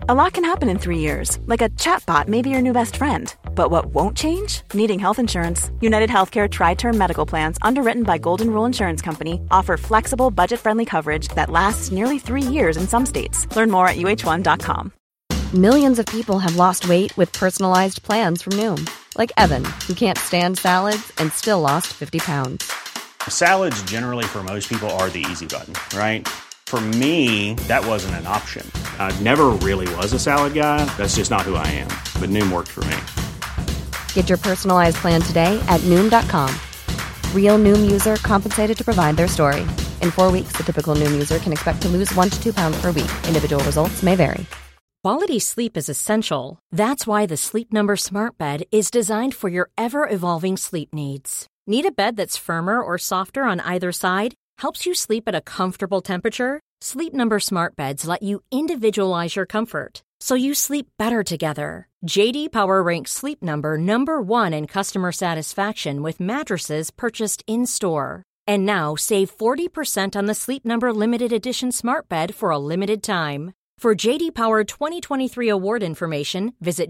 A lot can happen in 3 years, like a chatbot may be your new best friend. But what won't change? Needing health insurance. United Healthcare Tri-Term Medical Plans, underwritten by Golden Rule Insurance Company, offer flexible, budget-friendly coverage that lasts nearly 3 years in some states. Learn more at uh1.com. Millions of people have lost weight with personalized plans from Noom. Like Evan, who can't stand salads and still lost 50 pounds. Salads generally for most people are the easy button, right? For me, that wasn't an option. I never really was a salad guy. That's just not who I am. But Noom worked for me. Get your personalized plan today at Noom.com. Real Noom user compensated to provide their story. In 4 weeks, the typical Noom user can expect to lose 1 to 2 pounds per week. Individual results may vary. Quality sleep is essential. That's why the Sleep Number Smart Bed is designed for your ever-evolving sleep needs. Need a bed that's firmer or softer on either side? Helps you sleep at a comfortable temperature? Sleep Number Smart Beds let you individualize your comfort, so you sleep better together. JD Power ranks Sleep Number number 1 in customer satisfaction with mattresses purchased in-store. And now save 40% on the Sleep Number Limited Edition Smart Bed for a limited time. For JD Power 2023 award information, visit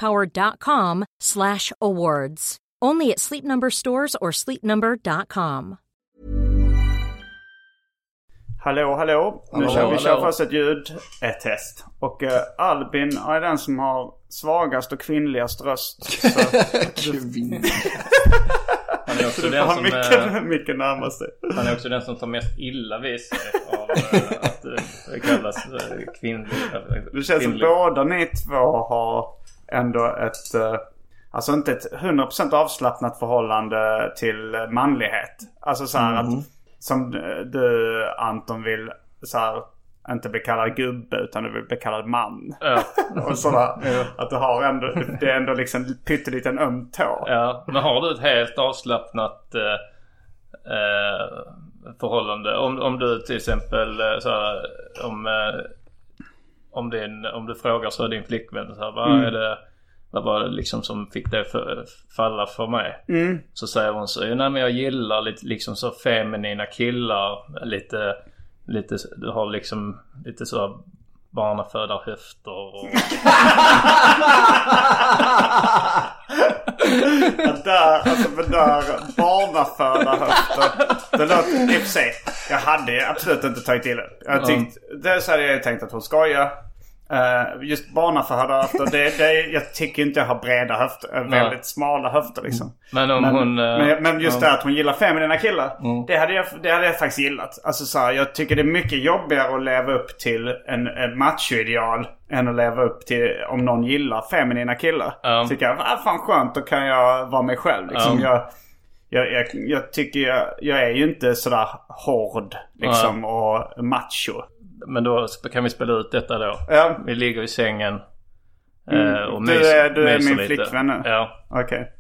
jdpower.com/awards. Only at Sleep Number stores or sleepnumber.com. Hallå. Nu kör vi först ett ljud, ett test. Och Albin är den som har svagast och kvinnligast röst. Han är också den som mycket närmar sig. Han är också den som tar mest illa vid sig av att det kallas kvinnlig. Det känns som båda ni två har ändå ett alltså inte ett 100% avslappnat förhållande till manlighet. Alltså så här att som du, Anton, vill så här, inte bli kallad gubbe utan du vill bli kallad man. Ja. Och sådär, att du har ändå, det är ändå liksom pytteliten öm tå. Ja, men har du ett helt avslappnat förhållande? Om du till exempel så här, om du frågar så din flickvän så här, vad var det liksom som fick det falla för mig? Så säger hon så, nej men jag gillar lite liksom så feminina killar, lite du har liksom lite så barnafödarhöfter och där barnafödarhöfter. Det låter i och för sig. Jag hade absolut inte tagit till det. Så hade jag tänkt att hon skojar. Just barnafödarhöfter, jag tycker inte jag har breda höfter, väldigt smala höfter liksom. Men just det att hon gillar feminina killar, det hade jag faktiskt gillat. Alltså så här, jag tycker det är mycket jobbigare att leva upp till en machoideal än att leva upp till om någon gillar feminina killar. Tycker jag, fan skönt, då kan jag vara mig själv liksom. Jag tycker jag är ju inte sådär hård liksom och macho. Men då kan vi spela ut detta då. Ja. Vi ligger i sängen och du är min lite. flickvän nu? Ja. Okej.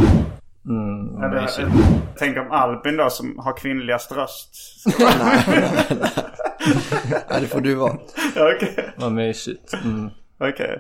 Tänk om Albin då som har kvinnligast röst. Ja, det får du vara. Okej. Vad mysigt. Okej.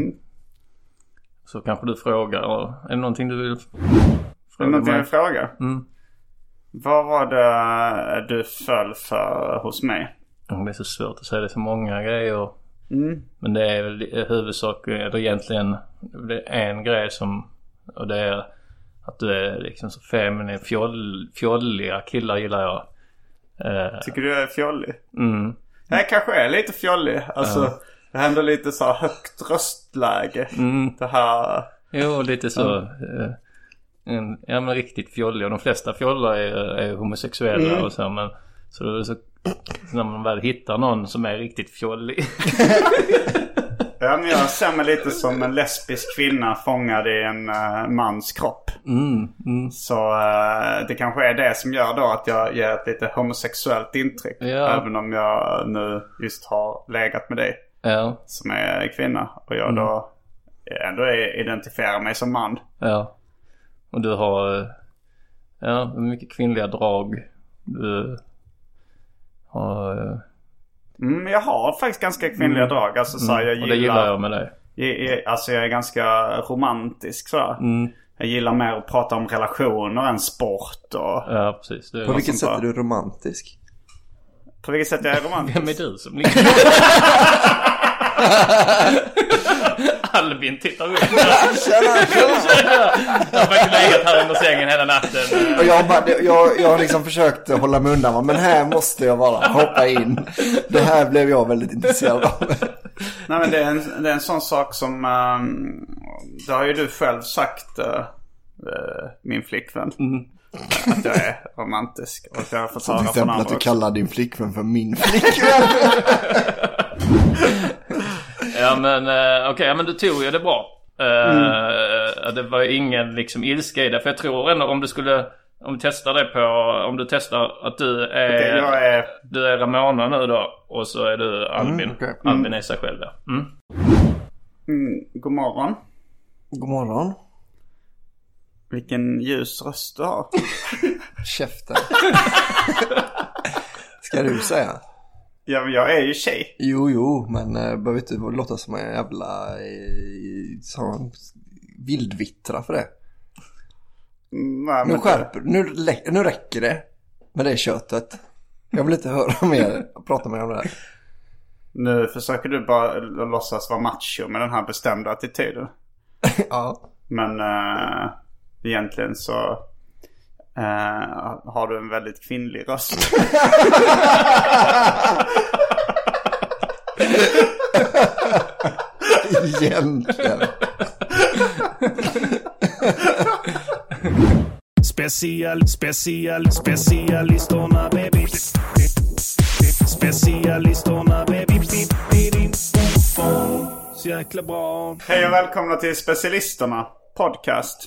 Så kanske du frågar. Är det någonting du vill fråga mig? Någonting jag vill fråga? Vad var det du föll för hos mig? Det är så svårt att säga, det är så många grejer. Men det är väl huvudsak, eller egentligen det är en grej som, och det är att du är liksom så feminin, fjolliga killar gillar jag. Tycker du är fjollig? Jag kanske är lite fjollig. Alltså det händer lite så här högt röstläge. Det här. Jo, lite så ja men riktigt fjollig. Och de flesta fjollar är homosexuella och så, men så det är så när man väl hittar någon som är riktigt fjollig. Ja, men jag ser mig lite som en lesbisk kvinna fångad i en mans kropp. Så det kanske är det som gör då att jag ger ett lite homosexuellt intryck. Även om jag nu just har legat med dig som är kvinna. Och jag då ändå identifierar mig som man. Ja. Och du har mycket kvinnliga drag. Du har... jag har faktiskt ganska kvinnliga drag. Alltså, så jag gillar, och det gillar jag med dig. Alltså jag är ganska romantisk så. Jag gillar mer att prata om relationer än sport och... Ja, precis. På vilket sätt är du romantisk? På vilket sätt jag är romantisk? Vem är du som ligger? Albin tittar upp. Jag har faktiskt legat här under sängen hela natten. Och jag har liksom försökt hålla mig undan, men här måste jag bara hoppa in. Det här blev jag väldigt intresserad av. Nej, men det är en sån sak som det har ju du själv sagt, min flickvän. Att jag är romantisk. Och jag har fått höra till från exempel andra att du också. kallar din flickvän för min flickvän. Ja, men okej, men du tog ju det bra. Det var ingen liksom ilska i det. För jag tror ändå om du testar det på, om du testar att du är, du är Ramona nu då, och så är du Albin. Albin är sig själv, ja. God morgon. God morgon. Vilken ljus röst du har. Käften. Ska du säga? Ja, men jag är ju tjej. Jo, men behöver inte låta som en jävla sån vildvittra för det. Nej, Nu räcker det med det köttet. Jag vill inte höra mer, prata mer om det här. Nu försöker du bara låtsas vara macho med den här bestämda attityden. Ja. Men egentligen så har du en väldigt kvinnlig röst. Egentligen. Specialisterna baby. Specialisterna baby. Så jäkla bra. Hej och välkomna till Specialisterna podcast.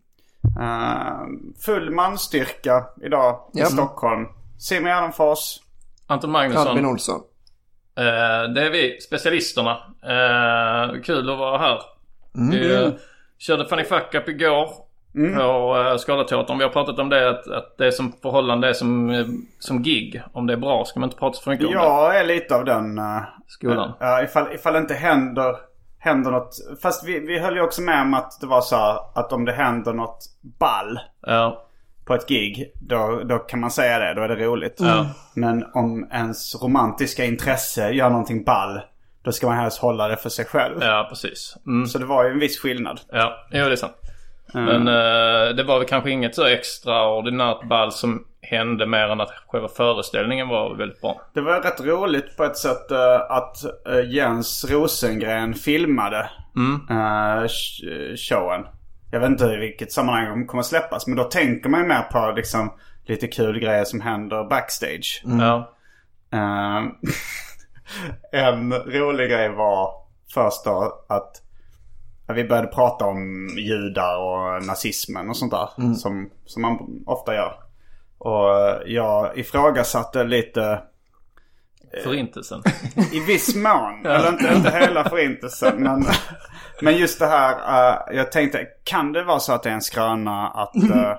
Full manstyrka idag i Stockholm. Simon Gärdenfors, Anton Magnusson, Albin Olsson. det är vi, Specialisterna. Kul att vara här. Vi körde Funny Fuck Up igår på Skalateatern. Vi har pratat om det, att det är som förhållande, det är som gig. Om det är bra ska man inte prata för mycket om det. Jag är lite av den skolan. Ifall det inte händer något. Fast vi höll ju också med om att det var så att om det händer något ball på ett gig, då kan man säga det, då är det roligt. Men om ens romantiska intresse gör någonting ball, då ska man helst hålla det för sig själv. Ja, precis. Så det var ju en viss skillnad. Ja, det är sant. Men det var väl kanske inget så extraordinärt ball som hände, mer än att själva föreställningen var väldigt bra. Det var rätt roligt på ett sätt att Jens Rosengren filmade showen. Jag vet inte i vilket sammanhang de kommer släppas, men då tänker man ju mer på liksom lite kul grejer som händer backstage. En rolig grej var först då att vi började prata om judar och nazismen och sånt där som man ofta gör. Och jag ifrågasatte lite förintelsen. I viss mån. Eller inte hela förintelsen. Men just det här, jag tänkte, kan det vara så att det är en skröna att...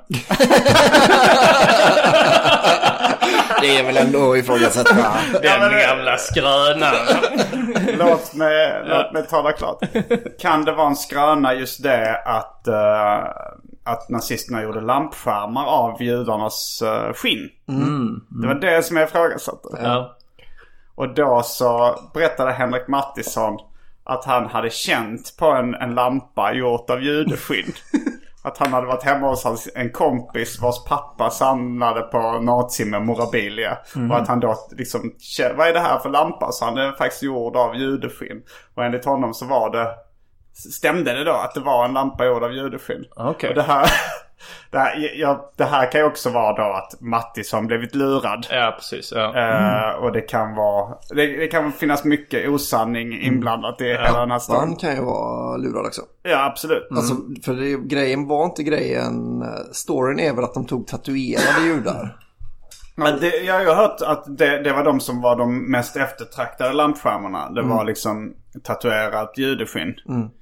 Det är väl ändå ifrågasätta. Den gamla skrönan. Låt mig tala klart. Kan det vara en skröna just det att nazisterna gjorde lampskärmar av judarnas skinn? Det var det som jag ifrågasatte. Ja. Och då så berättade Henrik Mattisson att han hade känt på en lampa gjort av judeskinn. Att han hade varit hemma hos en kompis vars pappa samlade på nazimemorabilia. Och att han då liksom, vad är det här för lampa? Så han är faktiskt gjord av judeskinn. Och enligt honom så stämde det då att det var en lampa gjord av judeskinn. Okay. Och det här kan ju också vara då att Mattisson blivit lurad. Ja, precis. Ja. Och det kan vara... Det kan finnas mycket osanning inblandat i hela den här storyn. Han kan ju vara lurad också. Ja, absolut. Alltså, för grejen var inte grejen... Storyn är väl att de tog tatuerade judar. Jag har ju hört att det var de som var de mest eftertraktade lampskärmarna. Det var liksom tatuerat judeskinn.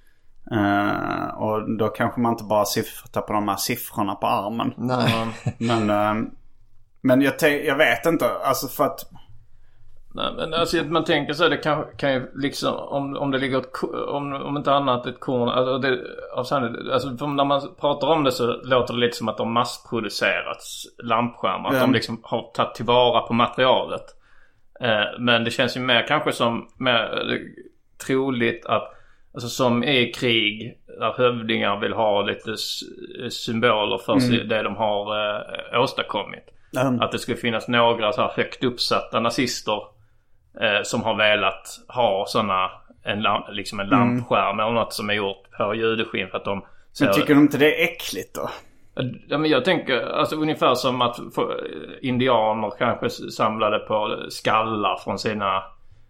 Och då kanske man inte bara tar på de här siffrorna på armen. Nej. Men jag vet inte. Alltså för att... Nej, men alltså man tänker så, det kan ju liksom om det ligger om inte annat ett korn, alltså när man pratar om det så låter det lite som att de massproducerats lampskärmar, att de liksom har tagit tillvara på materialet. Men det känns ju mer kanske som troligt att, alltså som i krig där hövdingar vill ha lite symboler för det de har åstadkommit. Att det skulle finnas några så här högt uppsatta nazister som har velat ha såna liksom en lampskärm eller något som är gjort på judeskinn för att de... Men tycker du inte det är äckligt då? Ja, men jag tänker alltså ungefär som att indianer kanske samlade på skallar från sina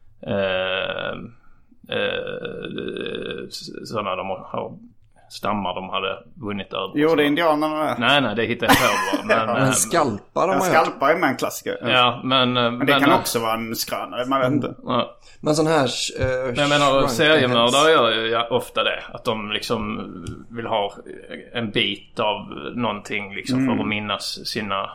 sådana de har stammar de hade vunnit över. Jo, det är indianerna. Nej, det hittar jag på bara. Men skalpar de har skalpar är med en klassiker. Ja, men det kan också vara en skrönare, man vet inte. Ja. Men sån här... jag menar, seriemördare gör ju ofta det. Att de liksom vill ha en bit av någonting liksom för att minnas sina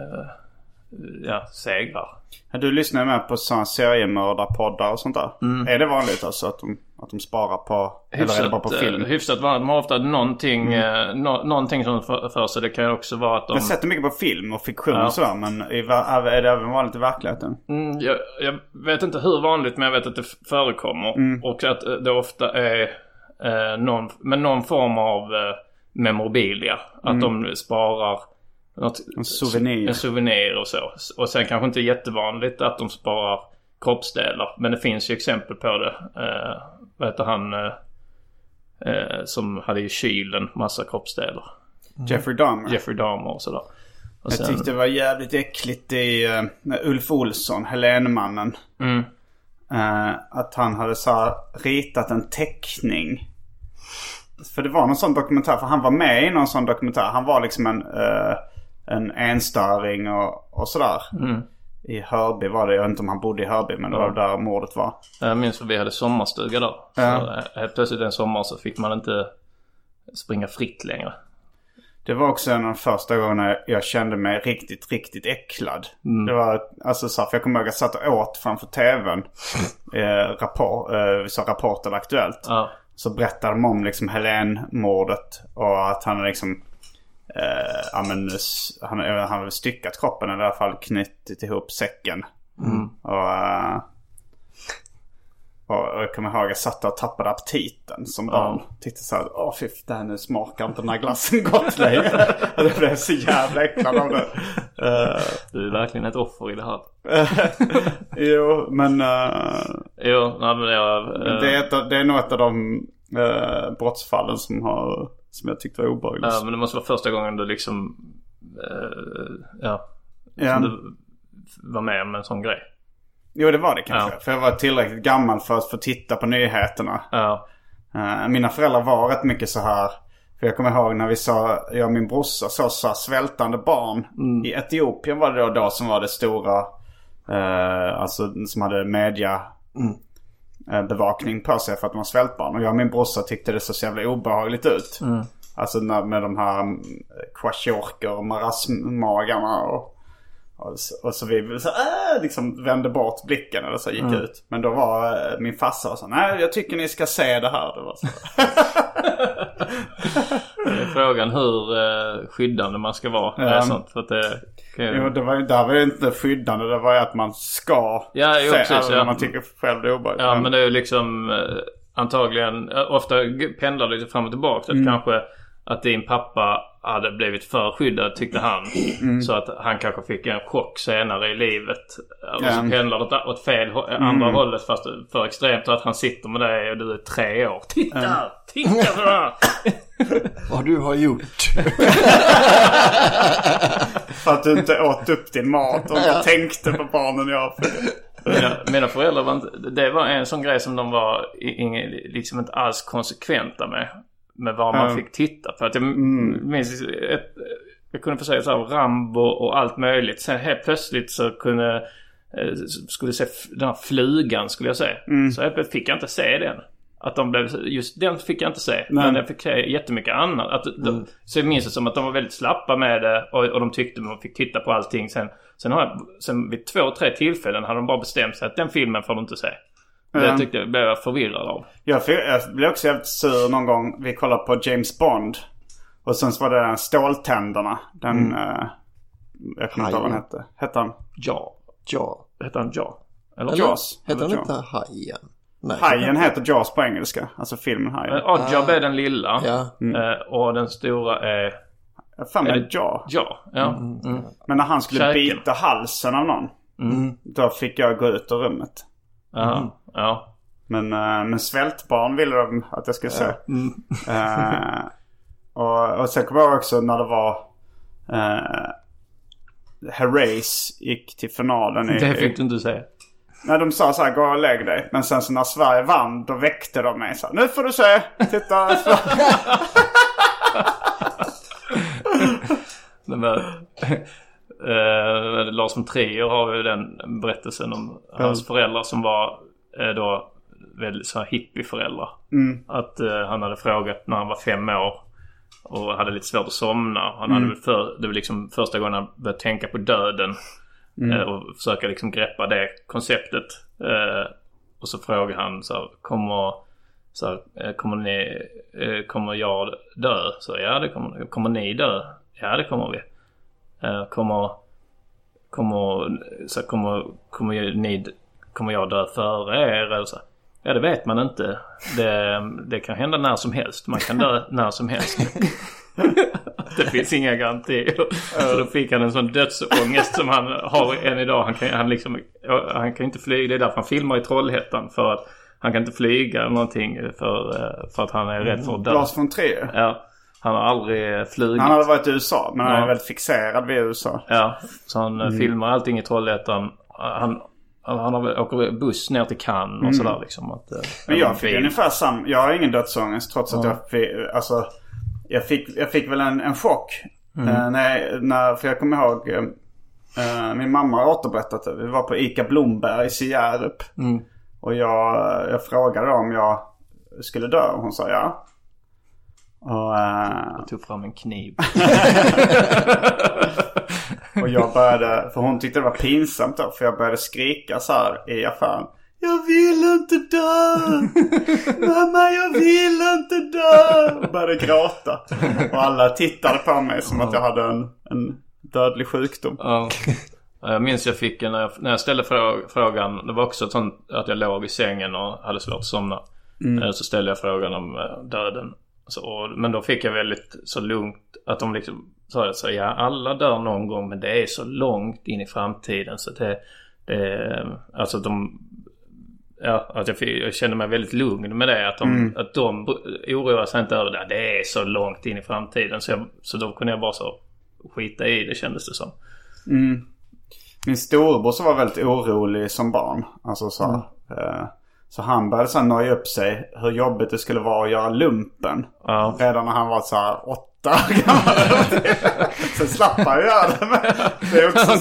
segrar. Du lyssnar med på sådana seriemördarpoddar och sånt där. Är det vanligt alltså att de sparar på hyfsat, eller är det bara på film? Hyfsat vanligt. De har ofta någonting som för sig. Det kan ju också vara att de... Jag sätter mycket på film och fiktion och sådär. Men är det även vanligt i verkligheten? Jag vet inte hur vanligt, men jag vet att det förekommer. Och att det ofta är någon form av memorabilia. Att de sparar en souvenir och så. Och sen kanske inte jättevanligt att de sparar kroppsdelar. Men det finns ju exempel på det. Vad heter han som hade i kylen massa kroppsdelar? Jeffrey Dahmer och sådär. Och jag tyckte det var jävligt äckligt i Ulf Olsson, Helenmannen. Att han hade så ritat en teckning. För det var någon sån dokumentär. För han var med i någon sån dokumentär. Han var liksom en enstöring och sådär. I Hörby var det. Jag vet inte om han bodde i Hörby, men det var där mordet var. Jag minns att vi hade sommarstuga där. Så helt plötsligt en sommar så fick man inte springa fritt längre. Det var också en av de första gångerna jag kände mig riktigt, riktigt äcklad. Det var alltså så, för jag kommer ihåg att jag satt och åt framför tvn. Vi sa Rapport eller Aktuellt. Så berättade de om liksom Helen-mordet och att han liksom han hade styckat kroppen eller i alla fall knutit ihop säcken. Och jag kommer ihåg att jag satt och tappade aptiten som barn. Tyckte så här, fy, det här nu smakar inte den här glassen gott längre. Det blev så jävla äcklad av det. Du är verkligen ett offer i det här. Jo, men... det är nog ett av de brottsfallen som jag tyckte var obehagligt. Ja, men det måste vara första gången du liksom... du var med om en sån grej. Jo, det var det kanske. För jag var tillräckligt gammal för att få titta på nyheterna. Mina föräldrar var rätt mycket så här. För jag kommer ihåg när jag och min brorsa så svältande barn. I Etiopien var det då som var det stora. Alltså som hade media bevakning på sig för att de var svältbarn. Och jag och min brorsa tyckte det så jävla obehagligt ut. Alltså med de här kwashiorkor och marasmagarna och så vi så, liksom vände bort blicken eller så gick ut. Men då var min farsa och så, nej, jag tycker ni ska se det här. Det var så. Det är frågan hur skyddande man ska vara. Sånt, för att Jo, där var ju inte skyddande. Det var ju att man ska se precis, även om man tycker själv det är obehagligt. Ja, men det är ju liksom antagligen ofta pendlar lite fram och tillbaka. Att kanske att din pappa hade blivit för skyddad, tyckte han. Så att han kanske fick en chock senare i livet. Och så pendlar det åt fel andra hållet, fast för extremt. Så att han sitter med dig och du är 3 år. Titta på det här! Vad du har gjort. För att du inte åt upp din mat och inte tänkte på barnen jag mina föräldrar var inte, det var en sån grej som de var liksom inte alls konsekventa med vad man fick titta på. Att jag minns jag kunde få säga så här, Rambo och allt möjligt. Sen helt plötsligt så skulle se den här flugan, skulle jag säga. Så helt plötsligt fick jag inte se den. Att de blev, just den fick jag inte se. Men jag fick se jättemycket annat. Så jag minns det som att de var väldigt slappa med det. Och de tyckte man fick titta på allting. Sen vid 2-3 tillfällen hade de bara bestämt sig att den filmen får du inte se. Det tyckte jag blev förvirrad av. Jag blev också jävligt sur någon gång. Vi kollade på James Bond. Och sen så var det Ståltänderna. Den, jag kommer inte ihåg vad han hette. Hette han? Ja. Hette han Ja? Eller Jaws? Hette han inte Hajen? Hajen heter Jaws på engelska. Alltså filmen Hajen. Oddjob är den lilla. Ja. Och den stora är... Fan, är det Jaw? Ja. Men när han skulle Käken. bita halsen av någon. Då fick jag gå ut ur rummet. Ja. Men svältbarn ville de att jag skulle se. Och sen kommer jag också när det var Herreys gick till finalen. Det fick du inte säga. Nej, de sa så här, gå och lägg dig. Men sen så när Sverige vann, då väckte de mig så här, nu får du se, titta. Lars von Trier har ju den berättelsen om hans föräldrar som var då väldigt så här hippieföräldrar. Att han hade frågat när han var 5 år och hade lite svårt att somna. Han hade det var liksom första gången han började tänka på döden och försöka liksom greppa det konceptet. Och så frågade han så här, kommer jag dö? Så ja, det kommer ni dö? Ja, det kommer vi. Kommer jag dö före er eller så? Ja, det vet man inte. Det kan hända när som helst. Man kan dö när som helst. Det finns inga garantier. Så då fick han en sån dödsångest som han har än idag. Han kan inte flyga. Det är därför han filmar i Trollhättan. För att han kan inte flyga eller någonting. För att han är rädd för att dö. Lars von Trier. Ja. Han har aldrig flugit. Han hade varit i USA, men han är väldigt fixerad vid USA. Ja, så han filmar allting i Trollhättan. Han åker buss ner till Cannes och sådär liksom. Men jag fick ungefär samma. Jag har ingen dödsångest trots att jag fick väl en chock. För jag kommer ihåg min mamma återberättat det. Vi var på Ica Blomberg i Sierup. Och jag frågade om jag skulle dö och hon sa ja. Och jag tog fram en kniv. Och jag började, för hon tyckte det var pinsamt då, för jag började skrika så här i affären. Jag vill inte dö! Mamma, jag vill inte dö! Och började gråta. Och alla tittade på mig som att jag hade en dödlig sjukdom. Ja. Jag minns jag fick när jag ställde frågan. Det var också sånt att jag låg i sängen och hade svårt att somna. Så ställde jag frågan om döden. Men då fick jag väldigt så lugnt att de liksom sa så ja, alla dör någon gång, men det är så långt in i framtiden så alltså att jag kände mig väldigt lugn med det, att de oroar sig inte över det. Det är så långt in i framtiden så då kunde jag bara så skita i det, kändes det som. Min storebror så var väldigt orolig som barn, alltså så han började så noja upp sig hur jobbigt det skulle vara att göra lumpen. Redan när han var så här 8 år gammal. Sen slapp han göra det. Men det är också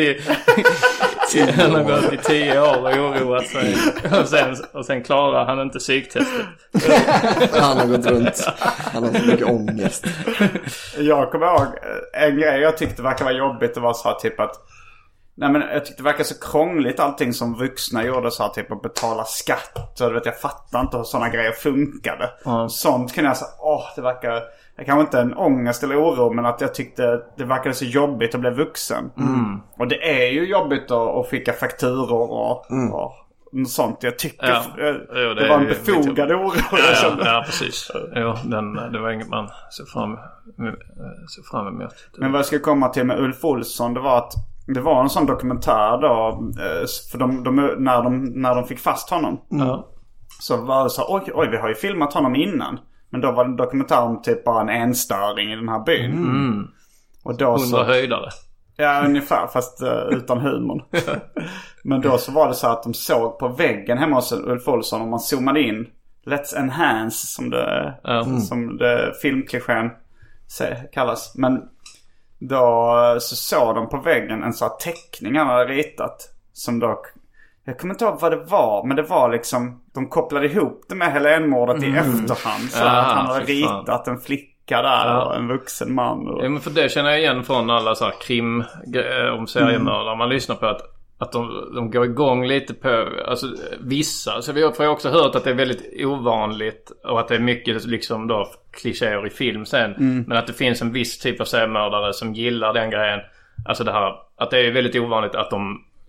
han har gått i 10 år och oroat sig. Och sen klarar han inte psyktestet. Han har gått runt. Han har så mycket ångest. Jag kommer ihåg en grej jag tyckte verkar vara jobbigt. Det var så här typ att jag tyckte det verkar så krångligt allting som vuxna gjorde, så här typ att betala skatt. Så jag fattar inte hur sådana grejer funkade. Sånt kunde jag säga, det verkar, jag kanske inte en ångest eller oro, men att jag tyckte det verkade så jobbigt att bli vuxen. Och det är ju jobbigt att skicka fakturor och sånt. Jag tycker det var en befogad oro. Ja, precis. Det var inget man såg fram emot. Men vad jag ska komma till med Ulf Olsson, det var att det var en sån dokumentär då, för när de fick fast honom. Så var det så, oj, vi har ju filmat honom innan. Men då var det en dokumentär om typ bara en enstöring i den här byn. Och då 100 höjdare. Ja, ungefär, fast utan humorn. Men då så var det så att de såg på väggen hemma hos Ulf Olsson, och man zoomade in Let's Enhance som det filmklichén kallas. Men då så såg de på väggen en sån här teckning han hade ritat. Som då, jag kommer inte ihåg vad det var, men det var liksom, de kopplade ihop det med Helenmordet i efterhand. Så att han hade ritat en flicka där och en vuxen man. Ja, men för det känner jag igen från alla så här krim om seriemördare. Man lyssnar på att de går igång lite på, alltså vissa. Så vi har också hört att det är väldigt ovanligt och att det är mycket liksom då klichéer i film sen. Men att det finns en viss typ av seriemördare som gillar den grejen. Alltså det här, att det är väldigt ovanligt att de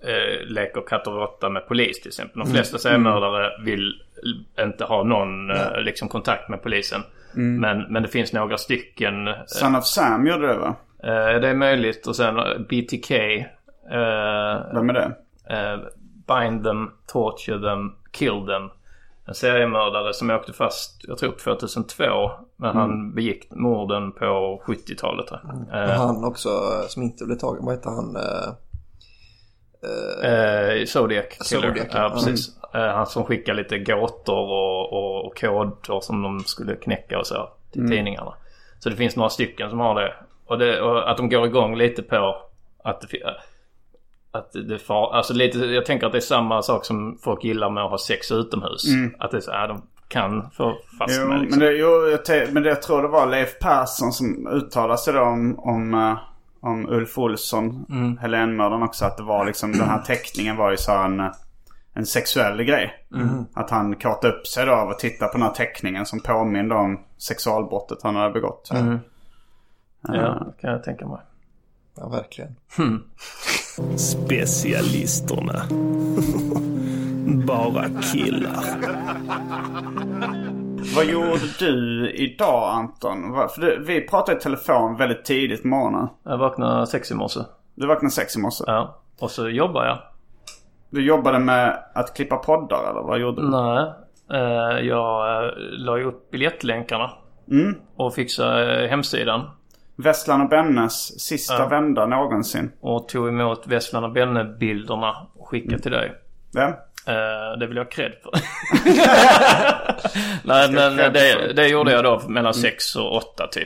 leker katt och råtta med polis till exempel. De flesta seriemördare vill inte ha någon liksom kontakt med polisen. Men det finns några stycken. Son of Sam gjorde det, va? Det är möjligt. Och sen BTK. Vem är det? Bind them, torture them, kill them. En seriemördare som åkte fast, jag tror 2002. Men han begick morden på 70-talet. Han också som inte blev tagen. Vad heter han? Zodiac Killer. Ja, precis. Han som skickar lite gåtor och koder som de skulle knäcka och så till tidningarna. Så det finns några stycken som har det. Och att de går igång lite på att alltså lite, jag tänker att det är samma sak som folk gillar med att ha sex utomhus. Att det är så här, de kan få fast med liksom. Men jag tror det var Leif Persson som uttalade sig då om Ulf Olsson, Helenmördaren också, att det var liksom den här teckningen var ju så en sexuell grej. Att han kåtade upp sig då av att titta på den här teckningen som påminner om sexualbrottet han hade begått. Ja, kan jag tänka mig. Ja, verkligen. Specialisterna. Bara killar. Vad gjorde du idag, Anton? För vi pratade i telefon väldigt tidigt på morgonen. Jag vaknade 6 i morse. Du vaknade 6 i morse? Ja, och så jobbar jag. Du jobbade med att klippa poddar, eller vad gjorde du? Nej, jag la upp biljettlänkarna och fixade hemsidan. Vesslan och Bennes sista vända någonsin. Och tog emot Vesslan och Benne-bilderna och skickade till dig. Ja. Det vill jag cred för. Nej, men det gjorde jag då mellan 6 och 8 typ.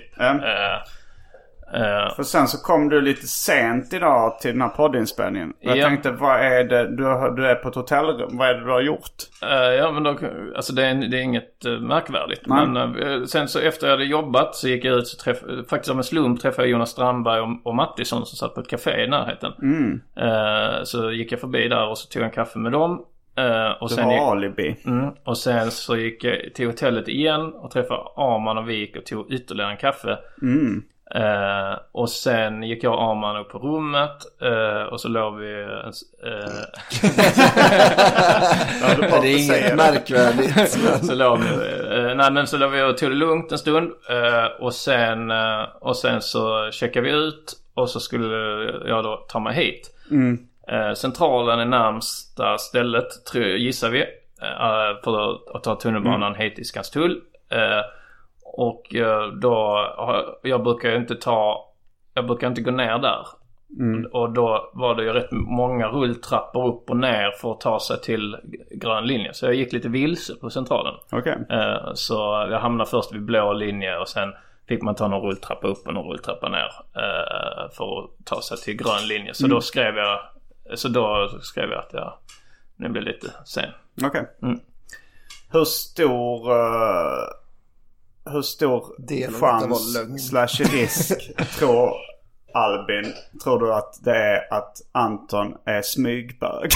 För sen så kom du lite sent idag till den här poddinspelningen. Jag tänkte, vad är det du är på ett hotellrum? Vad är det du har gjort? Ja, men då, alltså det är inget märkvärdigt. Nej. Men sen så efter jag hade jobbat så gick jag ut så faktiskt av en slump träffade jag Jonas Strandberg och Mattisson som satt på ett café i närheten. Så gick jag förbi där och så tog jag en kaffe med dem. Och sen alibi. Och sen så gick jag till hotellet igen och träffade Arman och Vik och tog ytterligare en kaffe. Och sen gick jag och Arman upp på rummet och så låg vi det är inget märkvärdigt. Så låg vi och tog det lugnt en stund och sen så checkade vi ut och så skulle jag då ta mig hit. Centralen är närmsta stället, gissar vi, för att ta tunnelbanan hit till Skanstull. Och då jag brukar inte gå ner där. Och då var det ju rätt många rulltrappor upp och ner för att ta sig till grön linje. Så jag gick lite vilse på centralen. Så jag hamnade först vid blå linje och sen fick man ta någon rulltrappa upp och någon rulltrappa ner för att ta sig till grön linje. Så då skrev jag att jag nu blev lite sen. Hur stor chans / risk tror Albin, tror du att det är att Anton är smygbög?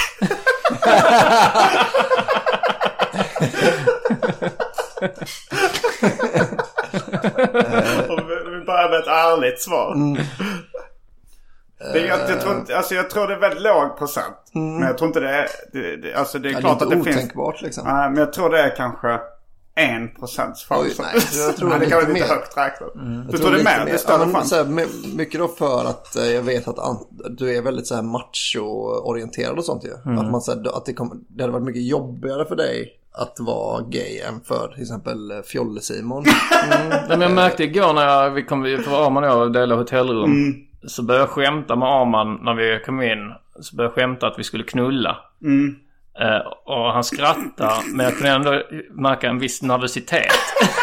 Vi börjar med ett ärligt svar. Jag tror det är väldigt låg procent. Men jag tror inte det är alltså det är klart att det finns liksom. Men jag tror det är kanske 1% chans. Jag tror det kan vara lite högt räknat. Du tror det är mer? Det är större chans. Mycket då för att jag vet att du är väldigt så här macho-orienterad och sånt ju. Att man säger att det hade varit mycket jobbigare för dig att vara gay än för till exempel Fjolle Simon. Men jag märkte igår när vi kom för Arman och jag delade hotellrum. Så började jag skämta med Arman när vi kom in. Så började jag skämta att vi skulle knulla. Och han skrattade. Men jag kunde ändå märka en viss nervositet.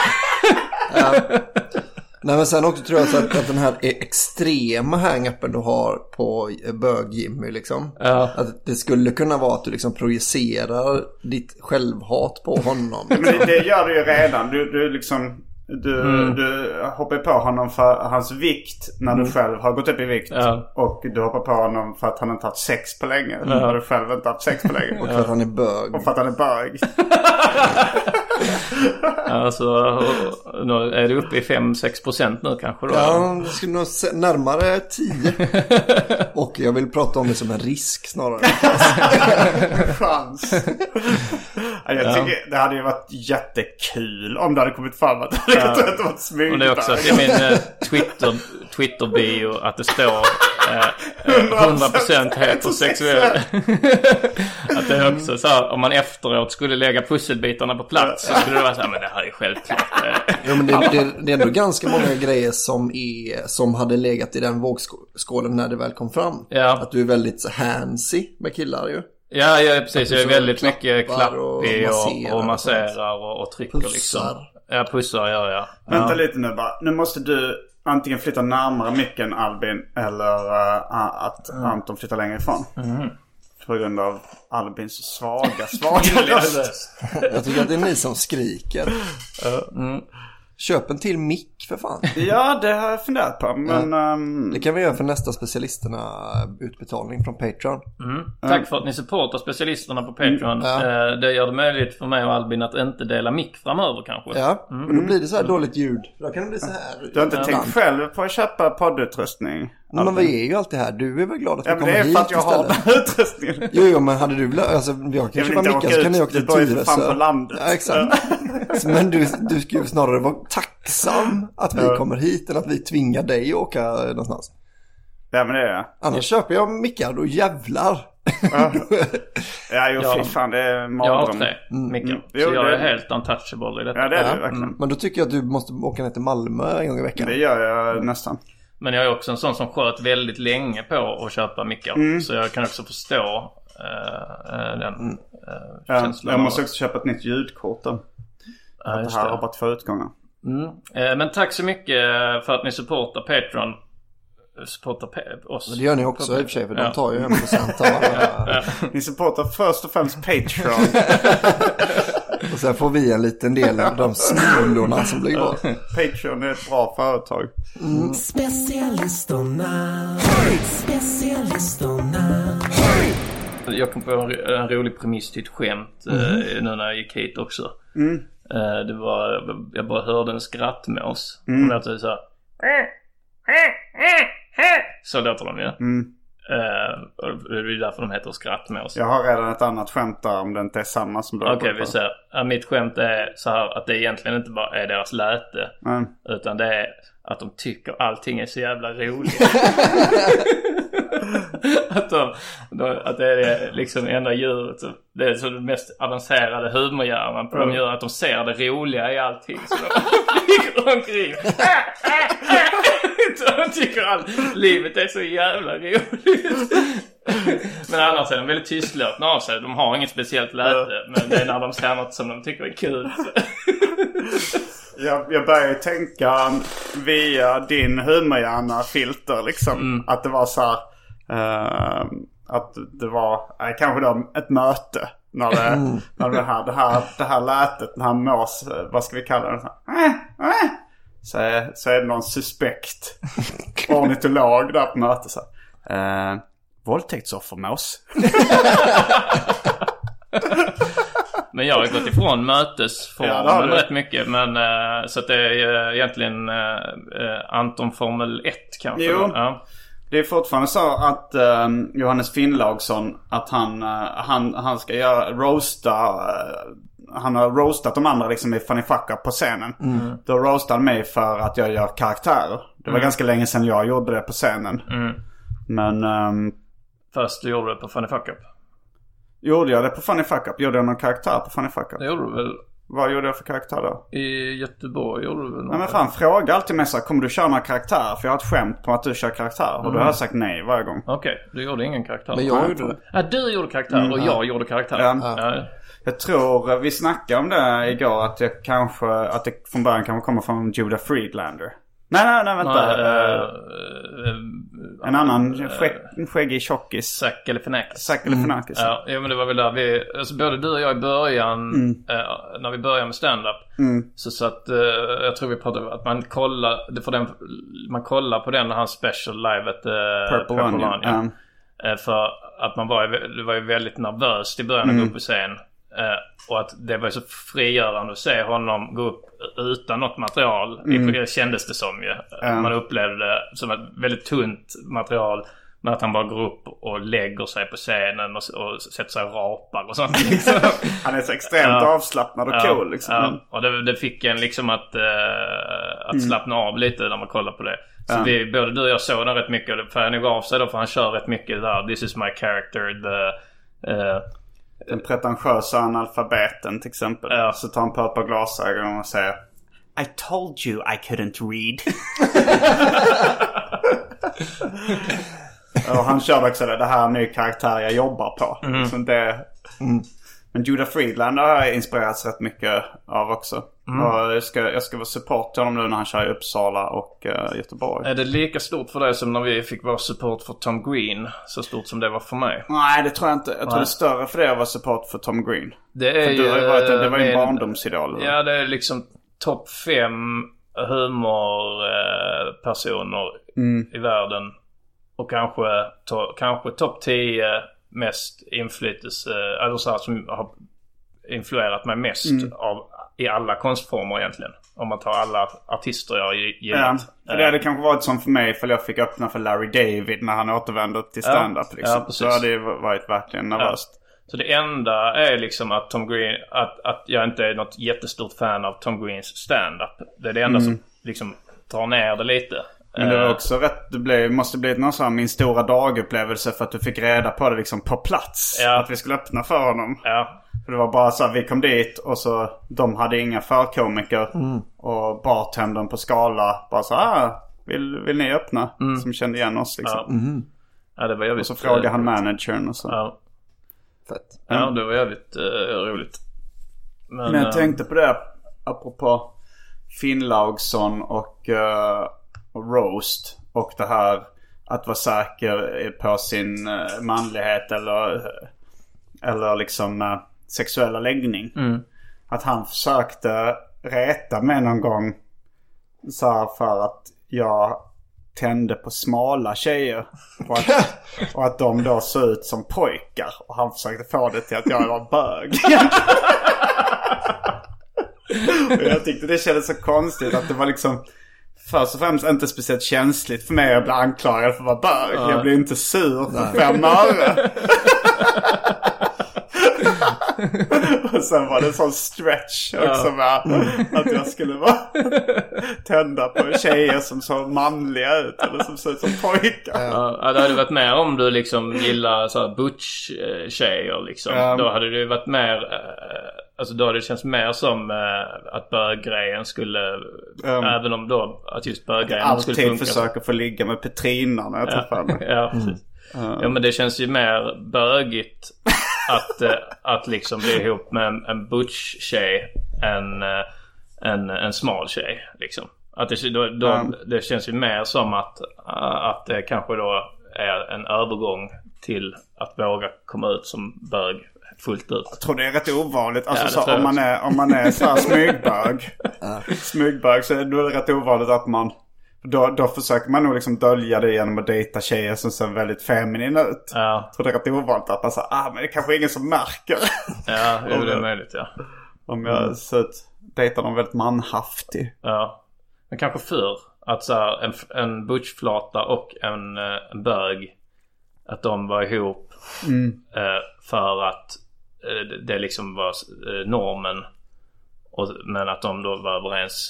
Nej, men sen också tror jag att den här extrema hang-upen du har på bög-Jimmy liksom. Att det skulle kunna vara att du liksom projicerar ditt självhat på honom. Men det gör du ju redan. Du liksom... Du hoppar på honom för hans vikt när du själv har gått upp i vikt. Och du hoppar på honom för att han inte haft sex på länge. När du själv inte haft sex på länge. Och för att han är bög. Och för att han är bög. Alltså, nu är det uppe i 5-6% nu kanske då? Ja, det skulle nog närmare 10. Och jag vill prata om det som en risk snarare. Chans. Jag tycker det hade ju varit jättekul om det hade kommit fram att det hade varit smygda. Och det är också att i min Twitter-bio att det står 100% heterosexuell. Att det är också så här, om man efteråt skulle lägga pusselbitarna på plats så skulle det vara så här, men det här är självklart. Ja, men det är ändå ganska många grejer som hade legat i den vågskålen när det väl kom fram. Ja. Att du är väldigt så handsy med killar ju. Ja, precis. Jag är väldigt mycket klappig och masserar masserar och trycker pussar. liksom. Ja, pussar gör jag. Vänta lite nu bara. Nu måste du antingen flytta närmare micken, Albin, eller att Anton flyttar längre ifrån. På grund av Albins svaga röst. Jag tycker att det är ni som skriker. Köp en till mick för fan. Ja, det har jag funderat på. Men, det kan vi göra för nästa specialisterna utbetalning från Patreon. Tack för att ni supportar specialisterna på Patreon. Det gör det möjligt för mig och Albin att inte dela mick framöver kanske. Ja, men då blir det så här dåligt ljud. Då kan det bli så här. Du har inte tänkt själv på att köpa poddutrustning? Men vi är ju alltid här. Du är väl glad att vi kommer hit istället? Ja, men det är för att jag har den utrustningen. Jo, men hade du velat... Alltså, jag kan köpa mickar så kan ni åka till Tyresö. På landet. Ja, exakt. Men du ska ju snarare vara tacksam att vi kommer hit än att vi tvingar dig att åka någonstans. Ja, men det är jag. Annars köper jag mickar, då jävlar. Fy fan, det är mardröm. Jag har 3 mickar. Så jag är helt untouchable i detta. Ja, det är du verkligen. Men då tycker jag att du måste åka ner till Malmö en gång i veckan. Det gör jag nästan. Men jag är också en sån som sköt väldigt länge på att köpa mickar. Så jag kan också förstå den känslan. Jag måste också köpa ett nytt ljudkort då. Att det här har bara 2 utgångar. Men tack så mycket för att ni supportar Patreon. Supportar oss. Men det gör ni också i och för sig, för de tar ju 1% av alla. Ni supportar först och främst Patreon. Och sen får vi en liten del av de smulorna som blir kvar. Patreon är ett bra företag. Specialisterna. Jag kom på en rolig premiss till ett skämt nu när jag gick hit också. Det var, jag bara hörde en skrattmås. Och låter det så här. Så låter de ju. Det är därför de heter skrattmås. Jag har redan ett annat skämt där om det inte är samma som du har. Okej, vi ser. Mitt skämt är så här att det egentligen inte bara är deras läte. Utan det är att de tycker allting är så jävla roligt. att det är liksom enda djuret. Det är så det mest avancerade humorhjärnan på de gör att de ser det roliga i allting. Så de flyger omkring. De tycker att livet är så jävla roligt. Men annars är de väldigt tystlåtna av sig. De har inget speciellt läte. Men det är när de ser något som de tycker är kul. Jag börjar tänka via din humorhjärna-filter liksom. Att det var så här, att det var kanske då ett möte. När det här lätet, den här mås, vad ska vi kalla det? Så är det någon suspekt ornitolog där på mötet så här. Våldtäktsoffermås. Men jag har gått ifrån mötesformen rätt mycket. Men så att det är egentligen Anton Formel 1 kanske. Jo, det är fortfarande så att Johannes Finnlaugsson, att han ska göra han har roastat de andra liksom i Funny Fuck Up på scenen. Då roastade mig för att jag gör karaktärer. Det var ganska länge sedan jag gjorde det på scenen. Men först du gjorde det på Funny Fuck Up. Gjorde jag det på Funny Fuck Up? Gjorde jag någon karaktär på Funny Fuck Up? Det gjorde du väl? Vad gjorde jag för karaktär då? I Göteborg gjorde du väl något? Nej men fan, fråga alltid mig så här, kommer du köra några karaktär? För jag har ett skämt på att du kör karaktär. Och då har jag sagt nej varje gång. Okej, du gjorde ingen karaktär. Men jag gjorde det. Ja, du gjorde karaktär och jag gjorde karaktär. Ja. Jag tror, vi snackade om det igår, att det från början kanske kommer från Judah Friedlander. Nej, vänta. En annan skäggig tjockis. Zack Galifianakis. Ja, men det var väl där alltså både du och jag i början när vi började med stand-up så att jag tror vi pratade att man kollar på den hans special live at Purple Onion. För att det var ju väldigt nervöst i början att gå upp på scen. Och att det var så frigörande att se honom gå upp utan något material. Det kändes det som ju. Man upplevde det som ett väldigt tunt material. Men att han bara går upp och lägger sig på scenen och sätter sig och rapar och sånt. Liksom. Han är så extremt avslappnad och cool. Liksom. Ja. Och det fick en liksom att slappna av lite när man kollar på det. Så både du och jag såg den rätt mycket. Och det får nog av sig då, för han kör rätt mycket där. This is my character. Den pretentiösa analfabeten till exempel. Så tar han på ett par glasögon och säger I told you I couldn't read. Och han kör också det här är en ny karaktär jag jobbar på. Så men Judah Friedland har jag inspirerats rätt mycket av också. Och jag ska vara support till honom nu när han kör i Uppsala och Göteborg. Är det lika stort för dig som när vi fick vara support för Tom Green? Så stort som det var för mig? Nej, det tror jag inte. Jag tror det är större för dig att vara support för Tom Green. Det var ju en barndomsidol. Ja, det är liksom topp 5 humorpersoner i världen. Och kanske topp 10 mest inflytelse, eller så här, som har influerat mig mest i alla konstformer egentligen. Om man tar alla artister jag gillat. Ja, det hade kanske varit som för mig för jag fick öppna för Larry David när han återvände till stand-up. Liksom. Ja, så hade det varit verkligen nervöst. Ja. Så det enda är liksom att Tom Green, att jag inte är något jättestort fan av Tom Greens stand-up. Det är det enda som liksom tar ner det lite. Men det var också rätt, måste bli någon sån min stora dagupplevelse för att du fick reda på det liksom på plats. Ja. Att vi skulle öppna för honom. Ja. För det var bara så att vi kom dit och så de hade inga förkomiker. Och bartendern på Skala bara så vill ni öppna? Som kände igen oss liksom. Ja, det var jävligt. Och så frågade han managern och så. Ja. Fett. Ja, det var jävligt roligt. Men jag tänkte på det apropå Finnlaugsson och roast och det här att vara säker på sin manlighet eller liksom sexuella läggning. Att han försökte reta mig någon gång så här för att jag tände på smala tjejer och att de då såg ut som pojkar och han försökte få det till att jag var bög. Och jag tyckte det kändes så konstigt att det var liksom först och främst inte speciellt känsligt för mig att bli anklagad för att vara bög. Jag blev inte sur för 5 öre. Och sen var det en sån stretch också med att jag skulle vara tända på tjejer som så manliga ut eller som ser ut som pojkar. Ja, det hade varit mer om du liksom gillar så här butch-tjejer liksom. Då hade det varit mer alltså då hade det känts mer som att böggrejen skulle även om då att just böggrejen skulle funka. Alltid försöka få ligga med Petrina när jag träffar henne. Ja, precis. Ja, men det känns ju mer bögigt att liksom bli ihop med en butch-tjej än en smal tjej liksom. Att det känns ju mer som att det kanske då är en övergång till att våga komma ut som bög fullt ut. Jag tror det är rätt ovanligt. Alltså så om man är så här smygbög så är det rätt ovanligt att man då försöker man nog liksom dölja det genom att dejta tjejer som ser väldigt feminina ut. Ja. Jag tror det är rätt ovanligt att man säger men det är kanske ingen som märker. Ja, det är möjligt, ja. Om jag dejtar någon väldigt manhaftig. Ja. Men kanske förr att så här, en butchflata och en bög att de var ihop för att det liksom var normen men att de då var överens.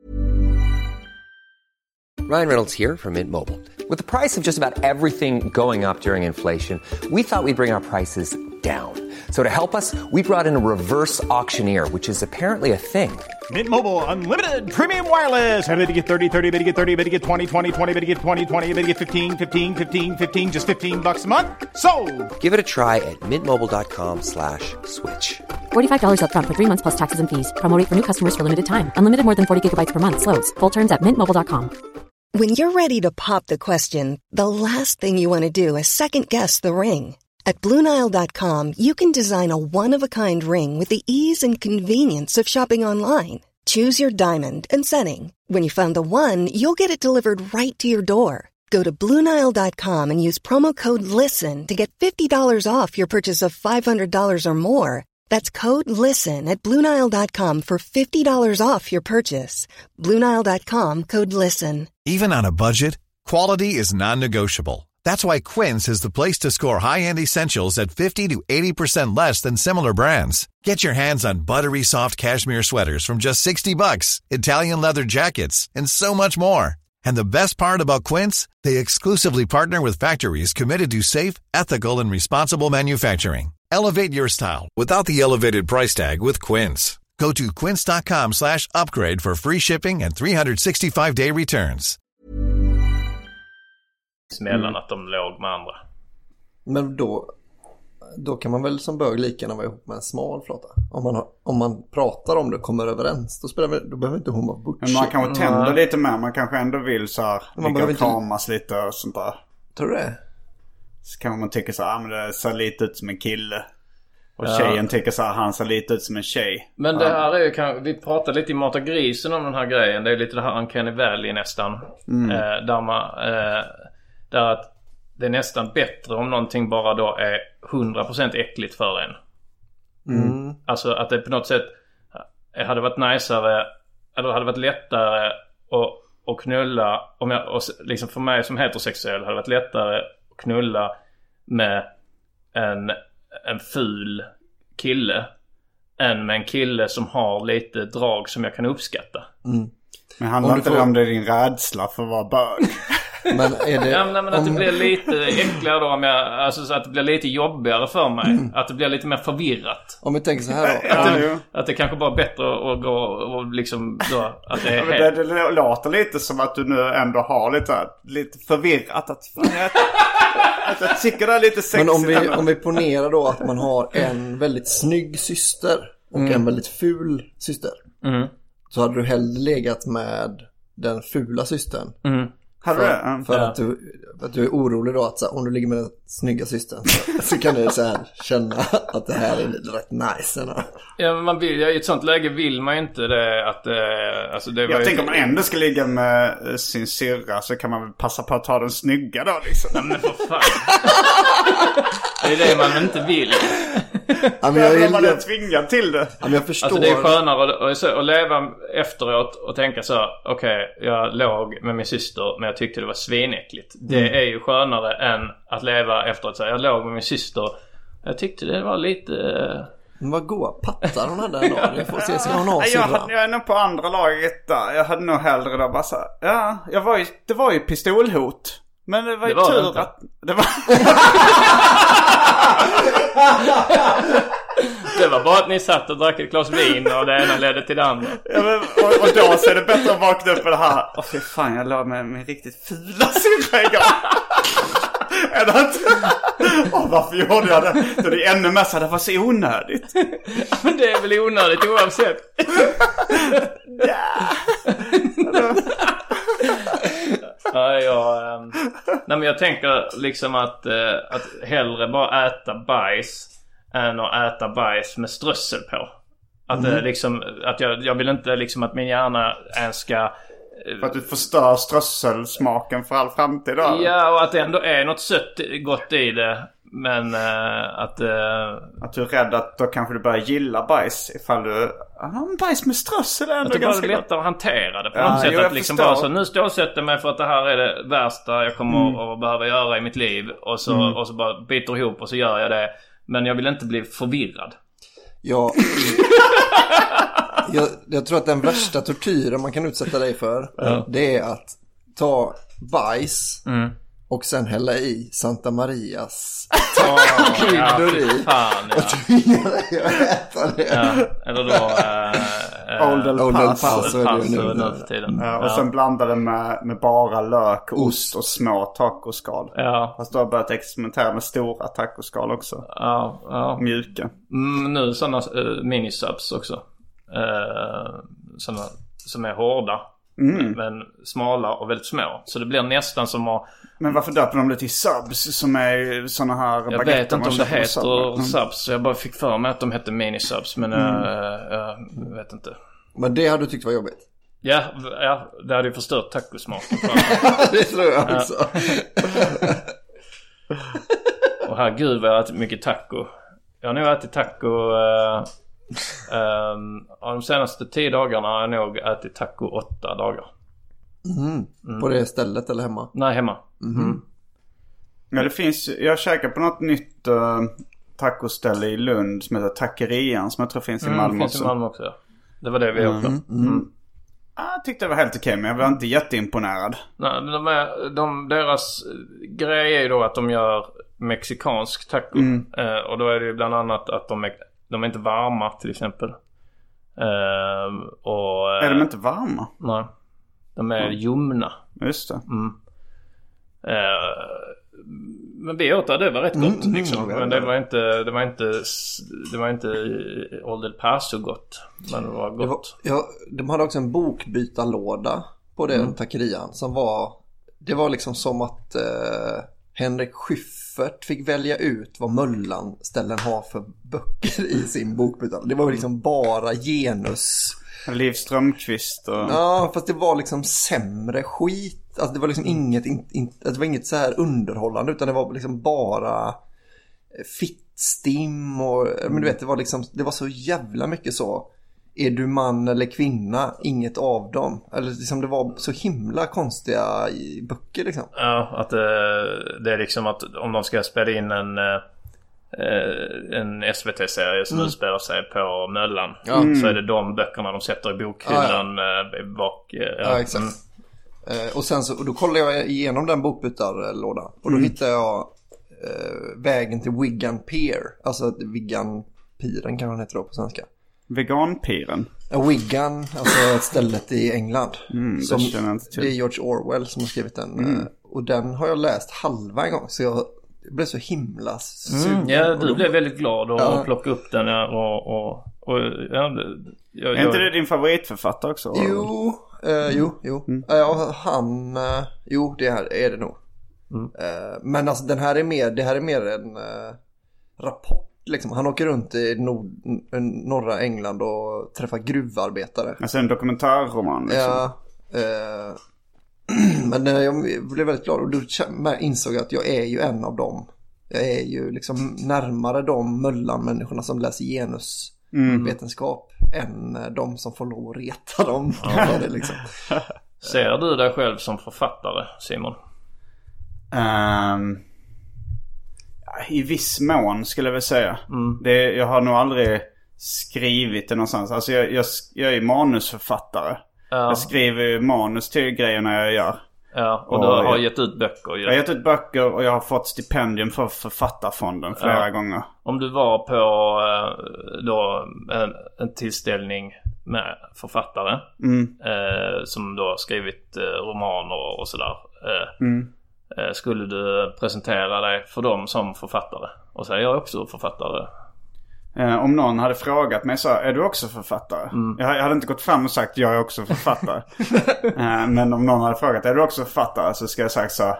Ryan Reynolds here from Mint Mobile. With the price of just about everything going up during inflation, we thought we'd bring our prices down. So to help us, we brought in a reverse auctioneer, which is apparently a thing. Mint Mobile Unlimited Premium Wireless. How to get 30, 30, bit to get 30, bit to get 20, 20, 20, bit to get 20, 20, bit to get 15, 15, 15, 15, just $15 a month? Sold! Give it a try at mintmobile.com/switch. $45 up front for 3 months plus taxes and fees. Promo rate for new customers for limited time. Unlimited more than 40 gigabytes per month. Slows full terms at mintmobile.com. When you're ready to pop the question, the last thing you want to do is second-guess the ring. At BlueNile.com, you can design a one-of-a-kind ring with the ease and convenience of shopping online. Choose your diamond and setting. When you find the one, you'll get it delivered right to your door. Go to BlueNile.com and use promo code LISTEN to get $50 off your purchase of $500 or more. That's code LISTEN at BlueNile.com for $50 off your purchase. BlueNile.com, code LISTEN. Even on a budget, quality is non-negotiable. That's why Quince is the place to score high-end essentials at 50 to 80% less than similar brands. Get your hands on buttery soft cashmere sweaters from just $60, Italian leather jackets, and so much more. And the best part about Quince, they exclusively partner with factories committed to safe, ethical, and responsible manufacturing. Elevate your style without the elevated price tag with Quince. Go to quince.com/upgrade for free shipping and 365-day returns. Mellan att de låg med andra. Men då kan man väl som bög lika gärna vara ihop med en smal flata. Om man pratar om det och kommer överens, då behöver inte hon vara butch. Men man kanske tänder lite mer. Man kanske ändå vill så här, man behöver kramas lite och sånt där. Tror du det? Så kan man tycka så här, men det ser lite ut som en kille. Och tjejen tycker så här, han ser lite ut som en tjej. Men det här är ju, vi pratade lite i Mat och grisen om den här grejen. Det är lite det här Uncanny Valley nästan. Där att det är nästan bättre om någonting bara då är 100% äckligt för en. Alltså att det på något sätt hade varit najsare, eller hade varit lättare att knulla, och liksom för mig som heterosexuell hade det varit lättare att knulla med en ful kille än med en kille som har lite drag som jag kan uppskatta. Men handlar inte det om det är din rädsla för att vara bög? Men är det, men att det blir lite äckligare då, alltså så att det blir lite jobbigare för mig. Att det blir lite mer förvirrat. Om vi tänker så här då. Att det kanske bara är bättre att gå och liksom då, att det är det låter lite som att du nu ändå har lite förvirrat att jag tycker det är lite sexigt. Men om vi ponerar då att man har en väldigt snygg syster och en väldigt ful syster. Så hade du hellre legat med den fula systern. För att du är orolig då att så här, om du ligger med den snygga systern så kan du så här känna att det här är rätt nice. Ja, men man vill, i ett sånt läge vill man ju inte det att alltså det. Jag tänker om man ändå ska ligga med sin syrra så kan man väl passa på att ta den snygga då liksom. Nej, men för fan. Det är det man inte vill. Ja, men man är tvingad till det. Ja, men jag förstår. Alltså det är skönare att leva efteråt och tänka så, okej, jag låg med min syster men jag tyckte det var svinäckligt. Det är ju skönare än att leva efteråt så jag låg med min syster. Jag tyckte det var lite... Men vad goda pattar hon hade den dagen. Jag får se, ska hon ha syrra? Jag är nog på andra laget där. Jag hade nog hellre då bara så här, det var ju pistolhot. Men det var ju tur att... Det var... Det var bara att ni satt och drack ett glas vin och det ena ledde till det andra. Ja, men, och då så är det bättre att vakna upp med det här. Åh fy fan, jag la med min riktigt fula syrra igår. Är det inte? Varför gjorde jag det? Då det är ännu mer så här, det var så onödigt. Men det är väl onödigt oavsett. Nej, men jag tänker liksom att hellre bara äta bajs än att äta bajs med strössel på. Att det liksom, att jag vill inte liksom att min hjärna ens ska... För att du förstör strösselsmaken för all framtid då? Ja, och att det ändå är något sött gott i det. Men att du är rädd att då kanske du börjar gilla bajs ifall du... bajs med strössel är ändå ganska gott. Att det bara är lättare att hantera det på något sätt. Att liksom bara så, nu stålsätter mig för att det här är det värsta jag kommer att behöva göra i mitt liv. Och så bara biter ihop och så gör jag det. Men jag vill inte bli förvirrad. Ja. Jag tror att den värsta tortyren man kan utsätta dig för det är att ta bajs och sen hälla i Santa Marias kryddor i och tvinga dig att äta det. Ja, eller då Old El Paso nu för tiden. Och sen blanda det med bara lök, ost och små tacoskal. Fast då har jag börjat experimentera med stora tacoskal också. Mjuka. Nu sådana minisubs också. Sådana som är hårda. Men smala och väldigt små. Så det blir nästan som att... Men varför döper de det till subs som är såna här baguetter? Jag vet inte om det heter subs. Så jag bara fick för mig att de hette minisubs. Men jag vet inte. Men det hade du tyckt var jobbigt? Ja, det hade ju förstört tacosmaken. Det tror jag också. Och herregud vad jag har ätit mycket taco Jag har nog ätit taco de senaste 10 dagarna har jag nog ätit taco 8 dagar. På det stället eller hemma? Nej, hemma. Ja, det finns, jag käkar på något nytt tacoställe i Lund som heter Taquerian, som jag tror finns i Malmö finns också. I Malmö också, ja. Det var det vi åt. Jag tyckte det var helt okej, men jag var inte jätteimponerad. Nej, deras grej är ju då att de gör mexikansk taco. Och då är det ju bland annat att de är inte varma till exempel. Är de inte varma? Nej. De är ljumna. Just det. Men vi åt det var rätt gott liksom. Men det var inte Old El Paso gott. Men det var gott. De hade också en bokbytarlåda på den taquerian som det var liksom som att Henrik Schyffert fick välja ut vad Möllan-ställen har för böcker i sin bokbytarlåda. Det var liksom bara genus. Liv Strömquist och... Ja, fast det var liksom sämre skit. Alltså det var liksom det var inget så här underhållande, utan det var liksom bara fittstim och men du vet, det var så jävla mycket så. Är du man eller kvinna? Inget av dem. Eller liksom det var så himla konstiga böcker liksom. Ja, att det är liksom att om de ska spela in en SVT-serie som utspelar sig på Möllan, så är det de böckerna de sätter i bokhyllan bak. Exakt. Och sen så, och då kollade jag igenom den bokbytarlådan och då hittade jag vägen till Wigan Pier, alltså Wigan-piren kan man heta då på svenska. Veganpiren? Wigan, alltså stället i England. Det är George Orwell som har skrivit den. Och den har jag läst halva en gång, så jag blev så himla sugen. Ja, du blev väldigt glad och plockade upp den. Är inte det din favoritförfattare också? Jo. Jo, det här är det nog. Men alltså det här är mer en rapport liksom. Han åker runt i norra England och träffar gruvarbetare. Alltså en dokumentärroman liksom. Ja. Men jag blev väldigt glad och då insåg jag att jag är ju en av dem. Jag är ju liksom närmare de Möllan-människorna som läser genusvetenskap än de som får lov att reta dem. Liksom. Ser du dig själv som författare, Simon? I viss mån skulle jag väl säga. Jag har nog aldrig skrivit det någonstans. Alltså jag är manusförfattare. Jag skriver manus till grejerna jag gör. Ja, och du har gett ut böcker. Jag har gett ut böcker och jag har fått stipendium för Författarfonden flera gånger. Om du var på då en tillställning med författare som då har skrivit romaner och sådär. Skulle du presentera dig för dem som författare och säga jag är också författare? Om någon hade frågat mig så, är du också författare? Jag hade inte gått fram och sagt jag är också författare. Men om någon hade frågat, är du också författare? Så ska jag sagt så,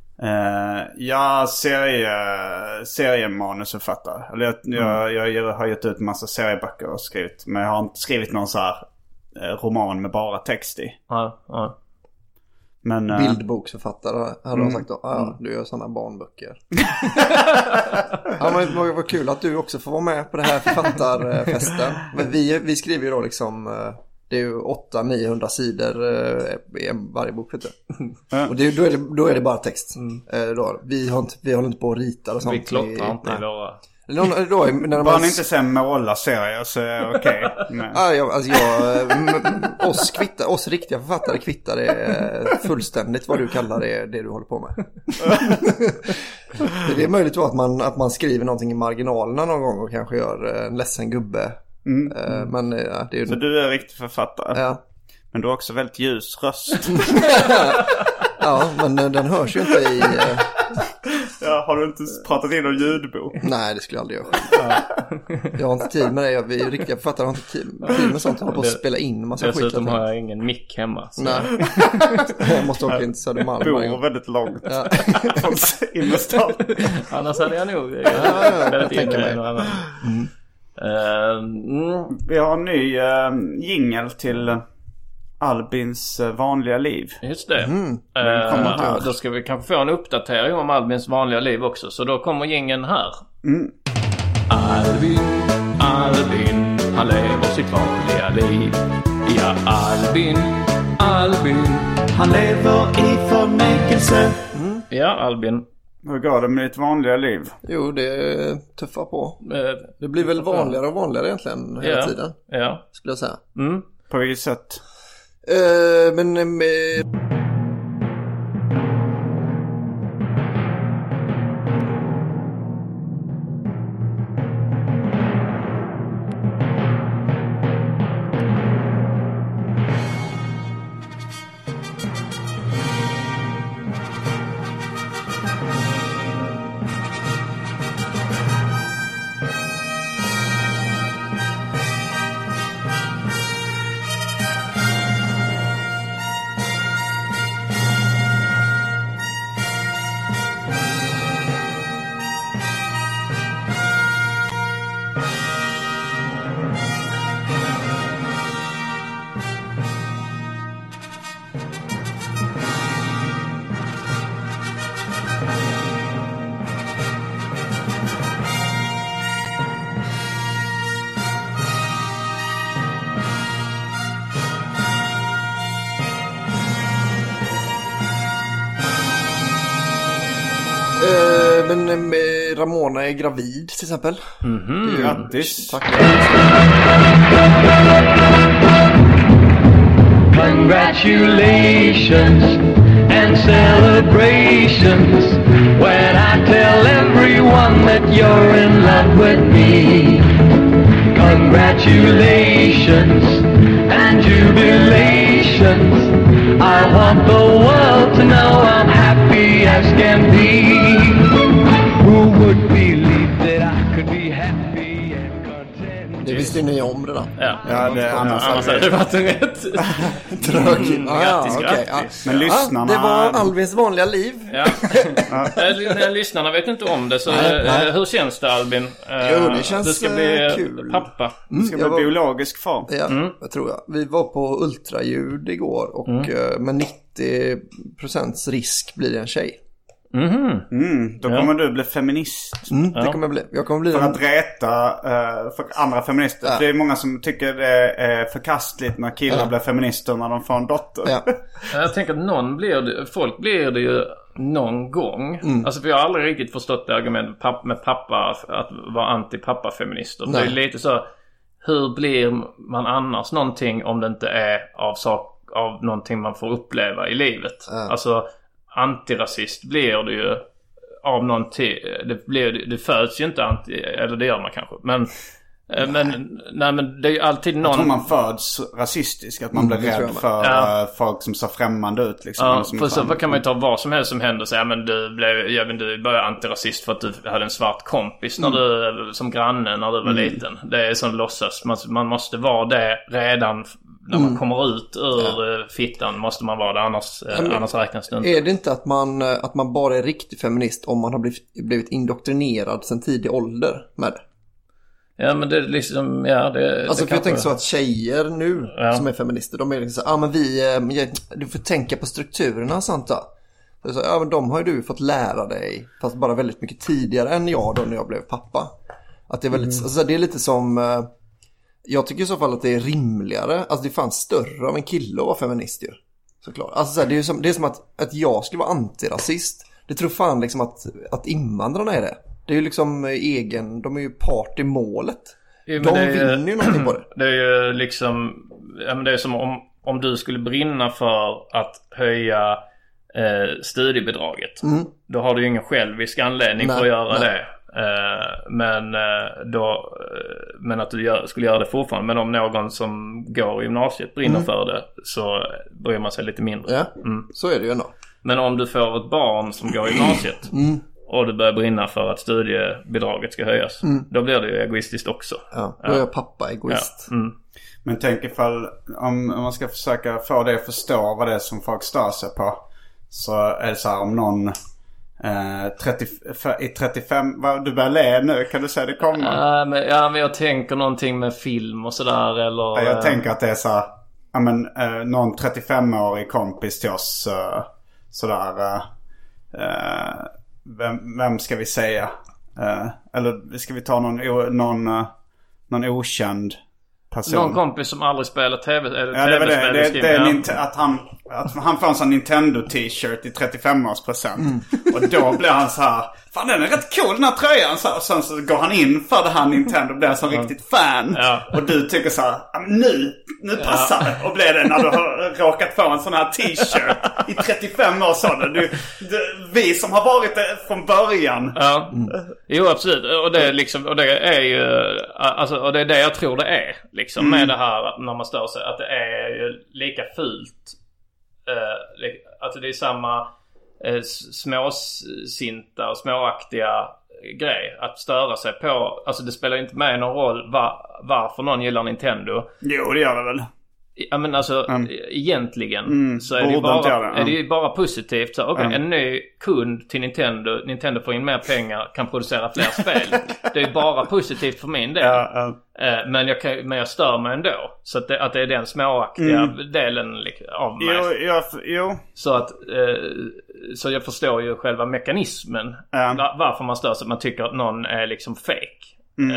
seriemanusförfattare. Eller jag har gett ut en massa serieböcker och skrivit, men jag har inte skrivit någon så här roman med bara text i. Men, bildboksförfattare hade de sagt då. Ja, du gör sådana barnböcker. Ja, men det var kul att du också får vara med på det här författarfesten. Men vi skriver ju då liksom, det är ju 800-900 sidor i varje bok, vet du. Och då är det bara text. Vi håller inte på att rita och sånt. Vi klottrar inte i våra... Bara ni inte sen måla serier så är det okej. Oss riktiga författare kvittar det fullständigt vad du kallar det du håller på med. Det är möjligt att man skriver någonting i marginalerna någon gång och kanske gör en ledsen gubbe. Men det är så du är riktig författare. Ja. Men du har också väldigt ljus röst. Ja, men den hörs ju inte i... Ja, har du inte pratat in om ljudbok? Nej, det skulle jag aldrig göra. Jag har inte tid med det. Vi är riktiga författare, har inte tid med sånt. Jag håller på att spela in massa skit. Dessutom har jag ingen mick hemma. Så. Nej. Jag måste åka in till Södermalm. Jag bor väldigt långt. Från innerstan. Annars hade jag nog jag tänker mig. Vi har en ny jingle till Albins vanliga liv. Just det. Då ska vi kanske få en uppdatering om Albins vanliga liv också. Så då kommer jingeln här. Albin, han lever sitt vanliga liv. Ja, Albin, han lever i förnekelse. Ja, Albin. Hur går det med ditt vanliga liv? Jo, det är tuffa på. Det blir väl vanligare och vanligare egentligen hela tiden. Ja. Skulle jag säga. På vilket sätt? Men Ramona är gravid till exempel. Grattis. Tack. Congratulations and celebrations when I tell everyone that you're in love with me. Congratulations and jubilations. I want the world to know I'm happy as can be. Who would believe that I could be happy and content? Det visste ni om redan. Ja, det är annars hade det varit en rätt. Tråkigt. Grattis. Men lyssnarna... det var Albins vanliga liv. Ja. Lyssnarna vet inte om det. Så hur känns det, Albin? Jo, det känns du ska bli kul. Pappa. Du ska bli biologisk far. Ja, det tror jag. Vi var på ultraljud igår och med 90% risk blir det en tjej. Då kommer du bli feminist. Det kommer jag bli. Jag kommer bli för att räta för andra feminister. Det är många som tycker det är förkastligt när killar blir feminister när de får en dotter. Jag tänker att folk blir det ju någon gång. Alltså för jag har aldrig riktigt förstått det argumentet med pappa, att vara anti-pappa-feminister. Det är lite så, hur blir man annars någonting om det inte är av någonting man får uppleva i livet? Alltså antirasist blir det ju av någonting. Det föds ju inte eller det gör man kanske. Men det är ju alltid någon... Jag tror man föds rasistisk. Att man blir rädd för folk som ser främmande ut liksom. Ja, för så kan man ju ta vad som helst som händer och säga, men du började antirasist för att du hade en svart kompis när du, som granne när du var liten. Det är sån låtsas. Man måste vara det redan när man kommer ut ur fittan, måste man vara det, annars räknas det inte. Är det inte att man bara är riktig feminist om man har blivit indoktrinerad sedan tidig ålder med det? Ja, men det är liksom, alltså för jag tänker så att tjejer nu som är feminister, de är liksom så, men du får tänka på strukturerna, sant va? Så, men de har ju du fått lära dig, fast bara väldigt mycket tidigare än jag då när jag blev pappa. Att det är väldigt, alltså det är lite som, jag tycker i så fall att det är rimligare, alltså det fanns större av en kille att vara feminist ju, såklart. Alltså så här, det är som att jag skulle vara antirasist. Det tror fan liksom att invandrarna är det. Det är ju liksom de är ju part i målet. Jo, de vinner ju någonting på det. Det är ju liksom, men det är som om du skulle brinna för att höja studiebidraget. Då har du ju ingen självisk anledning för att göra det. Men att du skulle göra det fortfarande. Men om någon som går i gymnasiet brinner för det, så bryr man sig lite mindre. Ja, så är det ju ändå. Men om du får ett barn som går i gymnasiet och du börjar brinna för att studiebidraget ska höjas, då blir det ju egoistiskt också. Ja, då är jag pappa egoist. Ja. Men tänk ifall om man ska försöka få det att förstå vad det är som folk stör sig på, så är det så här, om någon i 35, du börjar le nu, kan du säga det kommer? Men jag tänker någonting med film och sådär, eller... Jag tänker att det är så här, någon 35-årig kompis till oss, sådär, vem ska vi säga? Eller ska vi ta någon okänd person? Någon kompis som aldrig spelar tv eller det är att han får en sån Nintendo t-shirt i 35-årspresent. Och då blir han så här: fan, den är rätt cool den här tröjan. Så här, och sen så går han in för det här Nintendo och blir en sån riktigt fan. Och du tycker så här: nu passar det. Och blir det när du har råkat få en sån här t-shirt i 35 år sådär. Vi som har varit där från början. Jo, absolut. Och det är liksom, och det är ju alltså, och det är det jag tror det är liksom med det här när man stör sig, att det är ju lika fult. Alltså det är samma småsinta och småaktiga grej att störa sig på. Alltså det spelar inte med någon roll varför någon gillar Nintendo. Jo, det gör det väl. Ja, men alltså egentligen så är det ju bara positivt. Så en ny kund till Nintendo får in mer pengar, kan producera fler spel. Det är ju bara positivt för min del. Men jag stör mig ändå. Så att det är den småaktiga delen av mig. Jo. Så jag förstår ju själva mekanismen. Varför man stör sig. Man tycker att någon är liksom fake.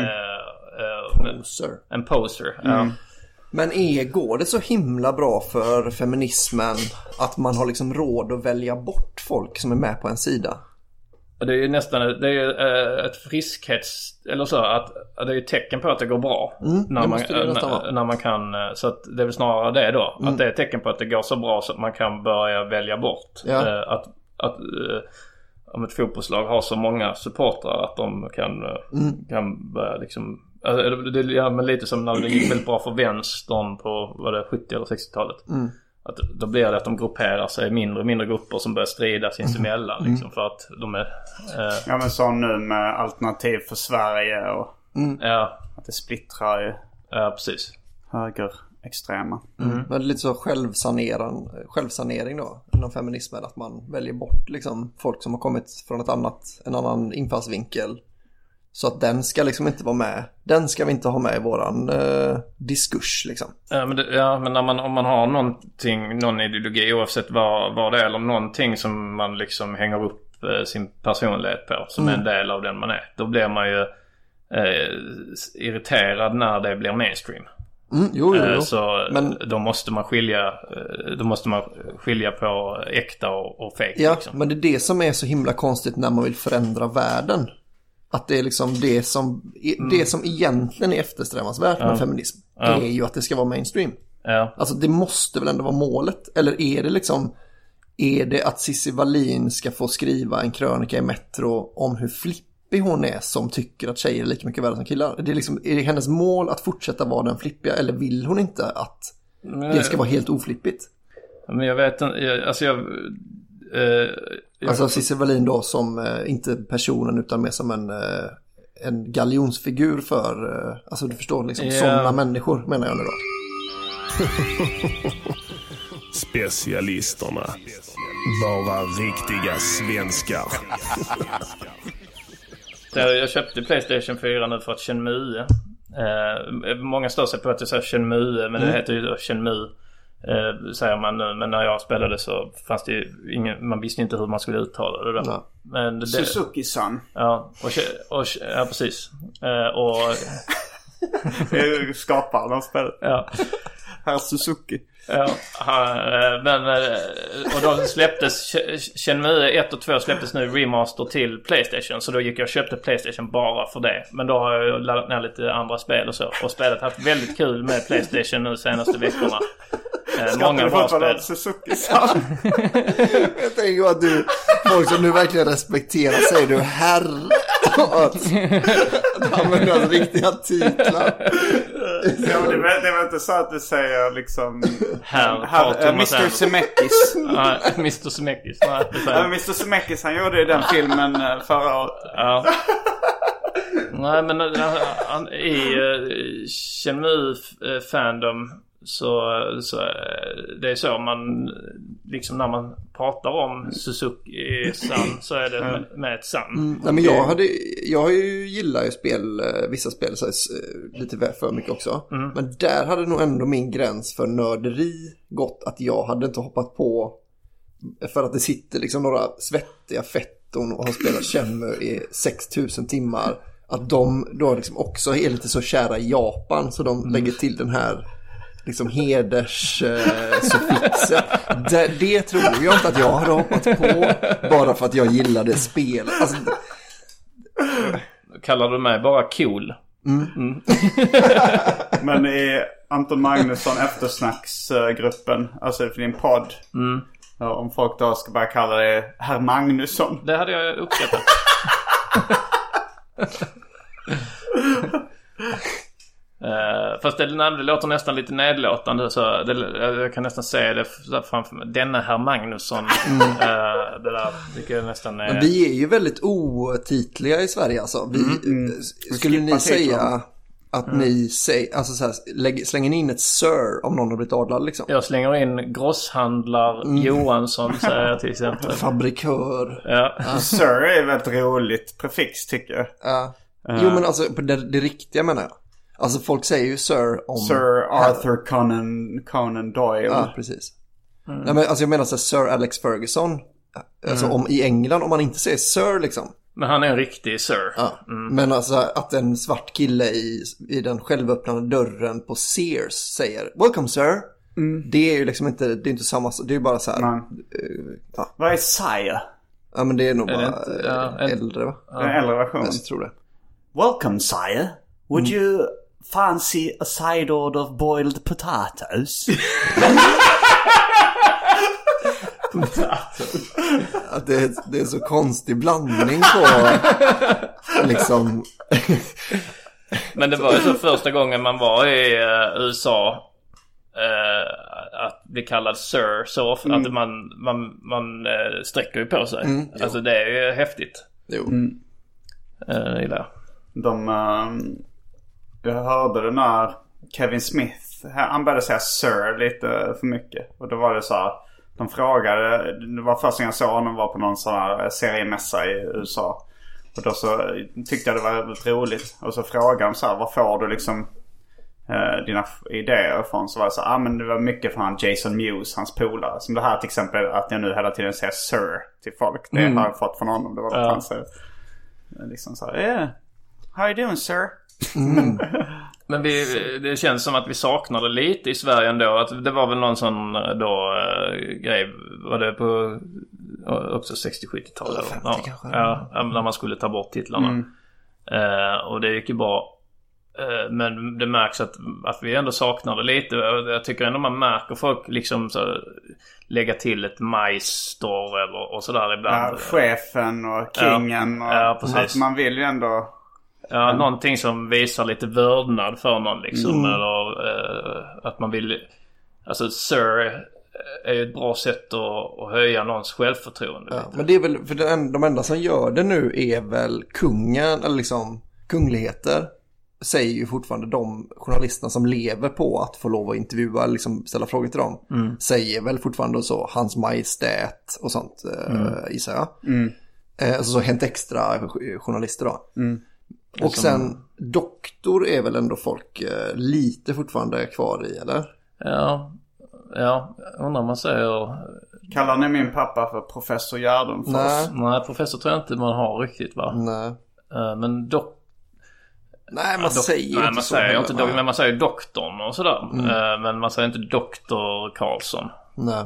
En poser. Men går det så himla bra för feminismen att man har liksom råd att välja bort folk som är med på en sida? Det är ju nästan ett friskhets eller så, att det är ett tecken på att det går bra när man kan, så att det är väl snarare det då, att det är ett tecken på att det går så bra så att man kan börja välja bort. Att om ett fotbollslag har så många supportrar att de kan börja liksom, alltså, men lite som när det gick väldigt bra för vänstern på 70 eller 60-talet. Att då blir det att de grupperar sig i mindre grupper som börjar strida sinsemellan liksom, för att de är ja, men så nu med Alternativ för Sverige och att det splittrar ju. Ja, precis. Högerextrema. Men det är lite så självsanering då inom feminismen, att man väljer bort liksom folk som har kommit från en annan infallsvinkel. Så att den ska liksom inte vara med. Den ska vi inte ha med i våran diskurs liksom. Men om man har någon ideologi, oavsett vad det är, eller någonting som man liksom hänger upp sin personlighet på, som är en del av den man är, då blir man ju irriterad när det blir mainstream. Jo. Men då måste man skilja på äkta och fake. Ja, liksom. men det är det som är så himla konstigt när man vill förändra världen. Att det är liksom det som egentligen är eftersträvansvärt med feminism är ju att det ska vara mainstream. Alltså det måste väl ändå vara målet. Eller är det att Cissi Wallin ska få skriva en krönika i Metro om hur flippig hon är, som tycker att tjejer är lika mycket värda som killar? Det är liksom, är det hennes mål att fortsätta vara den flippiga, eller vill hon inte att det ska vara helt oflippigt? Men jag vet inte, alltså Cissi Wallin då, som inte personen utan mer som en galjonsfigur för, alltså du förstår liksom, sådana människor menar jag nu då. Specialisterna. Bara riktiga svenskar. Jag köpte PlayStation 4 nu för att Shenmue. Många står sig på att jag säger Shenmue, men det heter ju Shenmue. Säger man nu, men när jag spelade så fanns det ju man visste inte hur man skulle uttala det där. Men Suzuki-san. Ja, ja, precis. Och det är skaparen av spelet. Ja. Herr Suzuki. Ja, och då släpptes Shenmue 1 och 2 släpptes nu remaster till PlayStation, så då gick jag och köpte PlayStation bara för det. Men då har jag laddat ner lite andra spel och så, och spelet haft väldigt kul med PlayStation nu senaste veckorna. Många bra spel. Jag tänker att du, folk som nu verkligen respekterar, säger du herr att använder riktiga titlar. Ja, det är väl inte så att du säger liksom Mr. Zemeckis. Mr. Zemeckis. Mr. Zemeckis, han gjorde ju den filmen förra året. Ja. Nej, men i Shenmue fandom så det är så man liksom, när man pratar om Suzuki-san så är det med ett san. Nej, men jag har ju gillat ju vissa spel så lite för mycket också. Men där hade nog ändå min gräns för nörderi gått, att jag hade inte hoppat på för att det sitter liksom några svettiga, feta 19 och har spelat Shenmue i 6000 timmar, att de då liksom också är lite så kära i Japan så de lägger till den här liksom hederssuffixet. Det tror jag inte att jag har hoppat på bara för att jag gillar det spelet. Alltså, kallar du mig bara cool? Men i Anton Magnusson eftersnacksgruppen, alltså för din podd, om folk då ska bara kalla det Herr Magnusson, det hade jag uppskattat. Fast det låter nästan lite nedlåtande, så jag kan nästan säga det framför mig. Denna Herr Magnusson. Det där tycker jag nästan är... Men vi är ju väldigt otitliga i Sverige alltså. Skulle ni säga att ni säger, alltså så här, slänger in ett Sir om någon har blivit adlad liksom? Jag slänger in grosshandlar Johansson, säger jag till exempel. Fabrikör. Ja. Sir är ett väldigt roligt prefix, tycker jag. Jo, men alltså det riktiga menar jag. Alltså folk säger ju Sir om... Sir Arthur Conan Doyle. Ja, precis. Nej, men alltså jag menar så här, Sir Alex Ferguson. Alltså om i England, om man inte säger Sir liksom. Men han är en riktig Sir. Ja. Men alltså att en svart kille i den självöppnande dörren på Sears säger "Welcome sir". Det är ju liksom inte, det är inte samma, det är ju bara så här. Vad är sire? Ja, men det är nog bara äldre, va? En äldre version. Jag tror det. Welcome sire. Would you fancy a side order of boiled potatoes? Att det är så konstig blandning på liksom. Men det var ju så första gången man var i USA att bli kallad Sir så ofta att man sträcker ju på sig. Alltså det är ju häftigt. Jo. Jag hörde det när Kevin Smith, han började säga Sir lite för mycket. Och då var det så här, de frågade, det var första gången jag såg honom, var på någon sån här seriemässa i USA. Och då så tyckte jag det var väldigt roligt. Och så frågade de så här, vad får du liksom dina idéer från? Så var det så här, men det var mycket från Jason Mewes, hans polare. Som det här till exempel, att jag nu hela tiden säger Sir till folk. Det har jag fått från honom, det var det han säger. Liksom så här, yeah, how you doing sir? Men det känns som att vi saknade lite i Sverige ändå. Att det var väl någon sån då grej, var det på också 60-70-talet? Ja, när man skulle ta bort titlarna. Och det gick ju bra. Men det märks att vi ändå saknade lite. Jag tycker ändå man märker folk liksom så lägga till ett majstor eller och sådär ibland. Ja, chefen och kingen och precis. Att man vill ju ändå... Ja, någonting som visar lite vördnad för någon liksom. Eller att man vill... Alltså Sir är ju ett bra sätt att höja någons självförtroende. Ja, men det är väl, för de enda som gör det nu är väl kungen, eller liksom kungligheter. Säger ju fortfarande de journalisterna som lever på att få lov att intervjua, liksom ställa frågor till dem. Säger väl fortfarande så, hans majestät och sånt, gissar jag. Alltså så Hänt Extra journalister då. Och sen doktor är väl ändå folk lite fortfarande kvar i, eller? Ja, undrar man säger... Kallar ni min pappa för professor Gärdenfors? Nej, professor tror jag inte man har riktigt, va? Nej. Men nej, man säger nej, inte man så. Säger inte men man säger doktorn och sådär. Men man säger inte doktor Karlsson. Nej.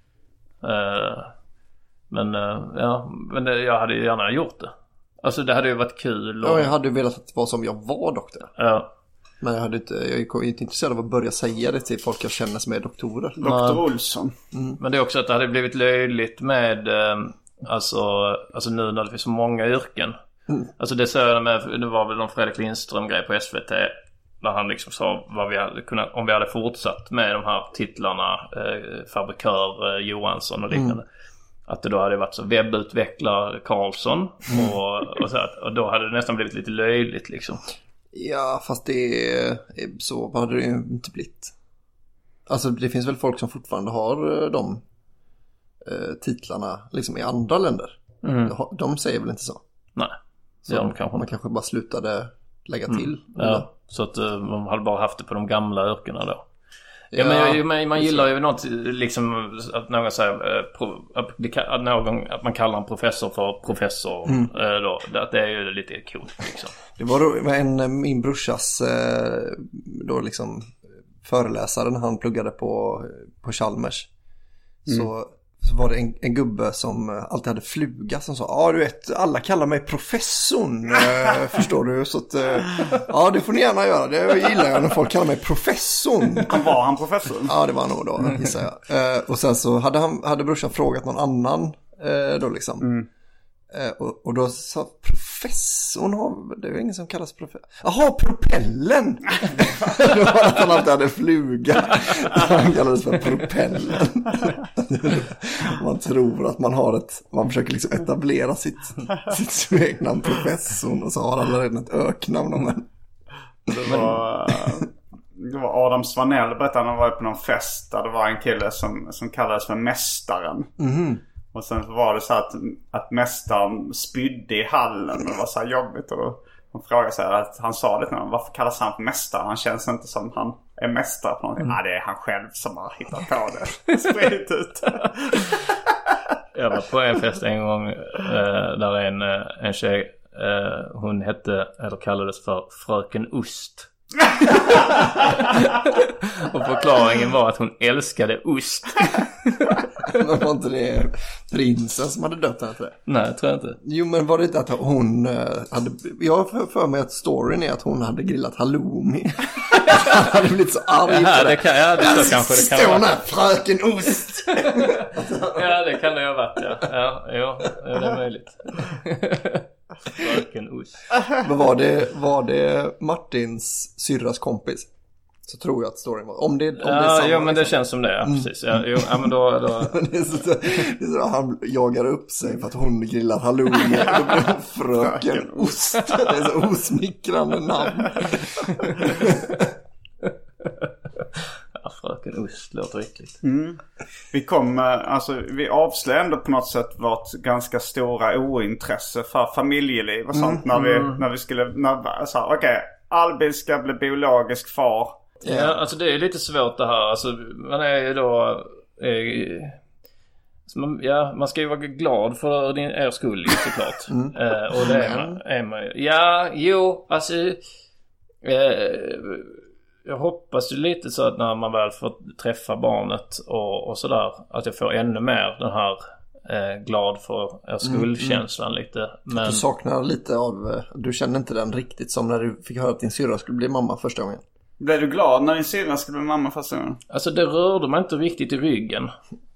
Men jag hade ju gärna gjort det. Alltså det hade ju varit kul. Ja, jag hade ju velat att det var som jag var doktor. Ja. Men jag är inte intresserad av att börja säga det till folk jag känner som är doktorer. Doktor Olsson. Men det är också att det hade blivit löjligt med alltså nu när det finns så många yrken. Alltså det var väl någon Fredrik Lindström grej på SVT där han liksom sa vad vi hade kunnat, om vi hade fortsatt med de här titlarna, fabrikör Johansson och liknande. Att det då hade varit så webbutvecklare Karlsson och då hade det nästan blivit lite löjligt liksom. Ja, fast det är så, vad hade det ju inte blivit? Alltså det finns väl folk som fortfarande har de titlarna liksom i andra länder. De säger väl inte så? Nej, så de kanske man kanske bara slutade lägga till. Ja, så att man hade bara haft det på de gamla yrkena då. men man gillar ju något liksom att någon säger att man kallar en professor för professor då. Det är ju lite coolt liksom. Det var då min brorsas då liksom föreläsaren, han pluggade på Chalmers. Så var det en gubbe som alltid hade fluga som sa, du vet, alla kallar mig professorn, förstår du? Så att, ja, det får ni gärna göra. Det gillar jag när folk kallar mig professorn. Var han professor? Ja, det var nog då, gissar jag. Och sen så hade brorsan frågat någon annan då liksom. Och då sa professorn, det är ingen som kallas professor. Jaha, propellen! Det var att han alltid hade fluga. Han kallades för propellen. Man tror att man försöker liksom etablera sitt smeknamn professorn, och så har han redan ett öknamn. Men det var Adam Svanell berättade, han var på någon fest där det var en kille som kallades för mästaren. Och sen var det så att mästaren spydde i hallen, och det var så här jobbigt, och de frågade sig att han sa det till honom, varför kallas han för mästare? Han känns inte som han är mästare på någonting. Det är han själv som har hittat på det. Spridit ut. Jag var på en fest en gång där en tjej, hon hette, eller kallades för Fröken Ost. Och förklaringen var att hon älskade ost. Men var inte det prinsen som hade dött henne för det? Nej, tror jag inte. Jo, men var det inte att hon hade... Jag har för mig att storyn är att hon hade grillat halloumi. Han hade blivit så arg. Det kanske det kan vara. Fröken Ost. Ja, det kan det ha varit, ja. Ja, det är möjligt. Fröken Ost. Men var det Martins syrras kompis? Så tror jag att storyn var. Om det är samma, ja, men det känns som det, ja, precis. Ja, men då... det är så han jagar upp sig för att hon grillar halloumi. Då blir hon Fröken Ost. Det är så osmickrande namn. Ja, Fröken Ost låter riktigt. Vi avslöjade ändå på något sätt vårt ganska stora ointresse för familjeliv och sånt. När vi skulle... Okej, Albin ska bli biologisk far. Ja, alltså det är lite svårt det här. Alltså, man är ju då... man ska ju vara glad för er skull, såklart. Och det är man ju. Ja, jo, alltså... jag hoppas ju lite så att när man väl får träffa barnet och sådär, att jag får ännu mer den här glad för er skuldkänslan lite. Men... Du saknar lite av... Du kände inte den riktigt som när du fick höra att din syrra skulle bli mamma första gången. Blev du glad när din syrra skulle bli mamma första gången? Alltså det rörde mig inte riktigt i ryggen.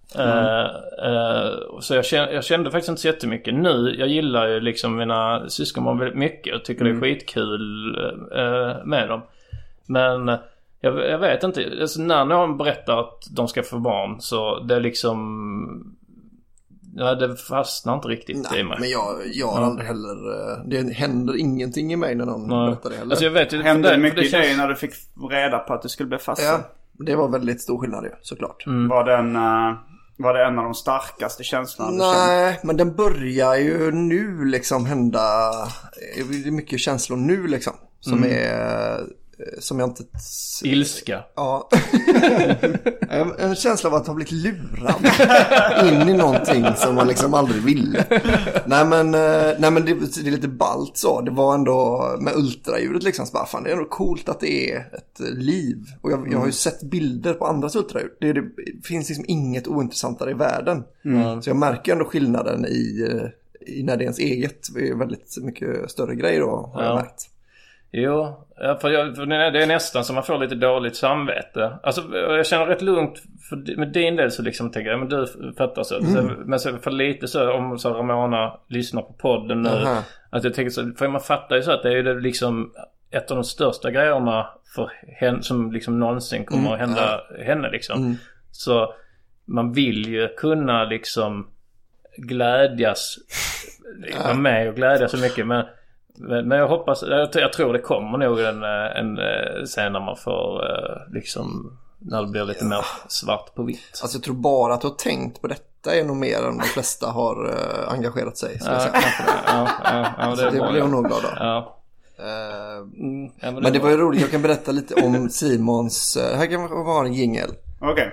Så jag kände faktiskt inte så jättemycket. Nu, jag gillar ju liksom mina syskonbarn väldigt mycket och tycker det är skitkul med dem. Men jag vet inte, alltså när någon berättar att de ska få barn, så det är liksom... Ja, det fastnar inte riktigt i mig. Men jag har aldrig heller... Det händer ingenting i mig när någon berättar det heller. Alltså jag vet ju, hände det mycket i dig när du fick reda på att du skulle bli fast? Ja, det var väldigt stor skillnad ju, såklart. Var det en av de starkaste känslorna du kände? Nej, men den börjar ju nu liksom hända... Det är mycket känslor nu liksom. Som är... Som jag inte... Ilska. Ja. En känsla av att ha blivit lurad in i någonting som man liksom aldrig ville. Nej men det är lite ballt så. Det var ändå med ultraljudet liksom. Så bara, fan, det är ändå coolt att det är ett liv. Och jag har ju sett bilder på andras ultraljud. Det finns liksom inget ointressantare i världen. Så jag märker ändå skillnaden i när det är ens eget. Det är väldigt mycket större grejer då, har jag märkt. Jo, för det är nästan som man får lite dåligt samvete. Alltså jag känner rätt lugnt med din del, så liksom tänker jag, men du fattar så. Men så för lite så, om så Ramona lyssnar på podden nu, att jag tänker så, för man fattar ju så att det är ju liksom ett av de största grejerna för henne, som liksom någonsin kommer att hända henne liksom. Så man vill ju kunna liksom glädjas med och glädjas så mycket, men jag hoppas, jag tror det kommer nog en sen när man får liksom, när det blir lite mer svart på vitt. Alltså jag tror bara att du har tänkt på detta är nog mer än de flesta har engagerat sig. Ja, det blir jag nog glad av. Ja. Men det var ju roligt, jag kan berätta lite om Simons, här kan vi ha en jingle. Okej.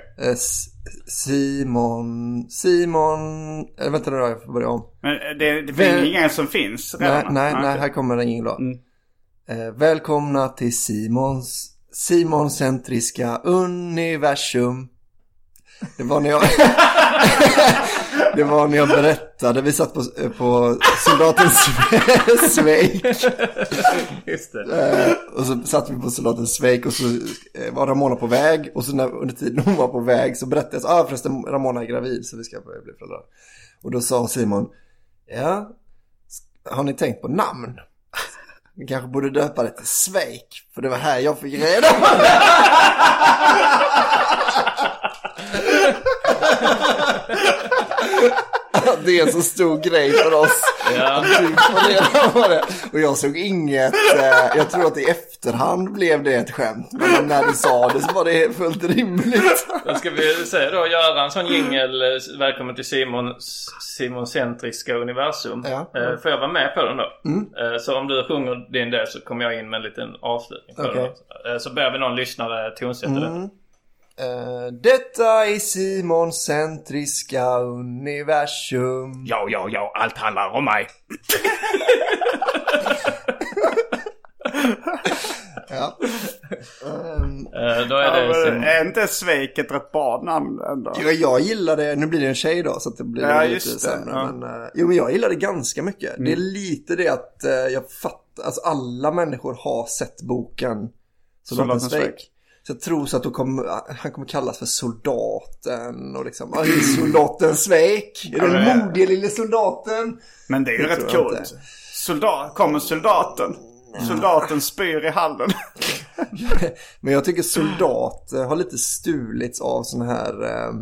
Simon, vänta nu då, jag får börja om. Men det finns ingen som finns redan. Nej, här kommer en jingle då. Välkomna till Simoncentriska universum. Det var när jag berättade. Vi satt på soldatens Svejk. Just det. Och så satt vi på soldatens Svejk. Och så var Ramona på väg. Och så under tiden hon var på väg så berättade jag förresten Ramona är gravid så vi ska bli föräldrar. Och då sa Simon, ja, har ni tänkt på namn? Ni kanske borde döpa det till Svejk. För det var här jag fick reda på det. Det är en så stor grej för oss. Ja. Och jag såg inget. Jag tror att i efterhand blev det ett skämt. Men när du sa det så var det fullt rimligt. Då ska vi säga då, göra en sån jingle. Välkommen till Simoncentriska universum. Ja. Får jag vara med på den då? Så om du sjunger din del så kommer jag in med en liten avslutning på den. Så ber vi någon lyssnare tonsätta det. Detta är Simoncentriska universum. Ja, allt handlar om mig. Ja. Då är inte Svejk ett rätt bra namn ändå? Ja, jag gillar det. Nu blir det en tjej då så att det blir lite sämre. Ja. Men jag gillar det ganska mycket. Det är lite det att jag fattar. Alltså alla människor har sett boken Soldatens Svejk. Så jag tror så att han kommer kallas för soldaten och liksom, soldaten Svejk. Är den modiga lille soldaten? Men det är ju rätt coolt. Kommer soldaten. Soldaten spyr i hallen. Men jag tycker soldat har lite stulits av såna här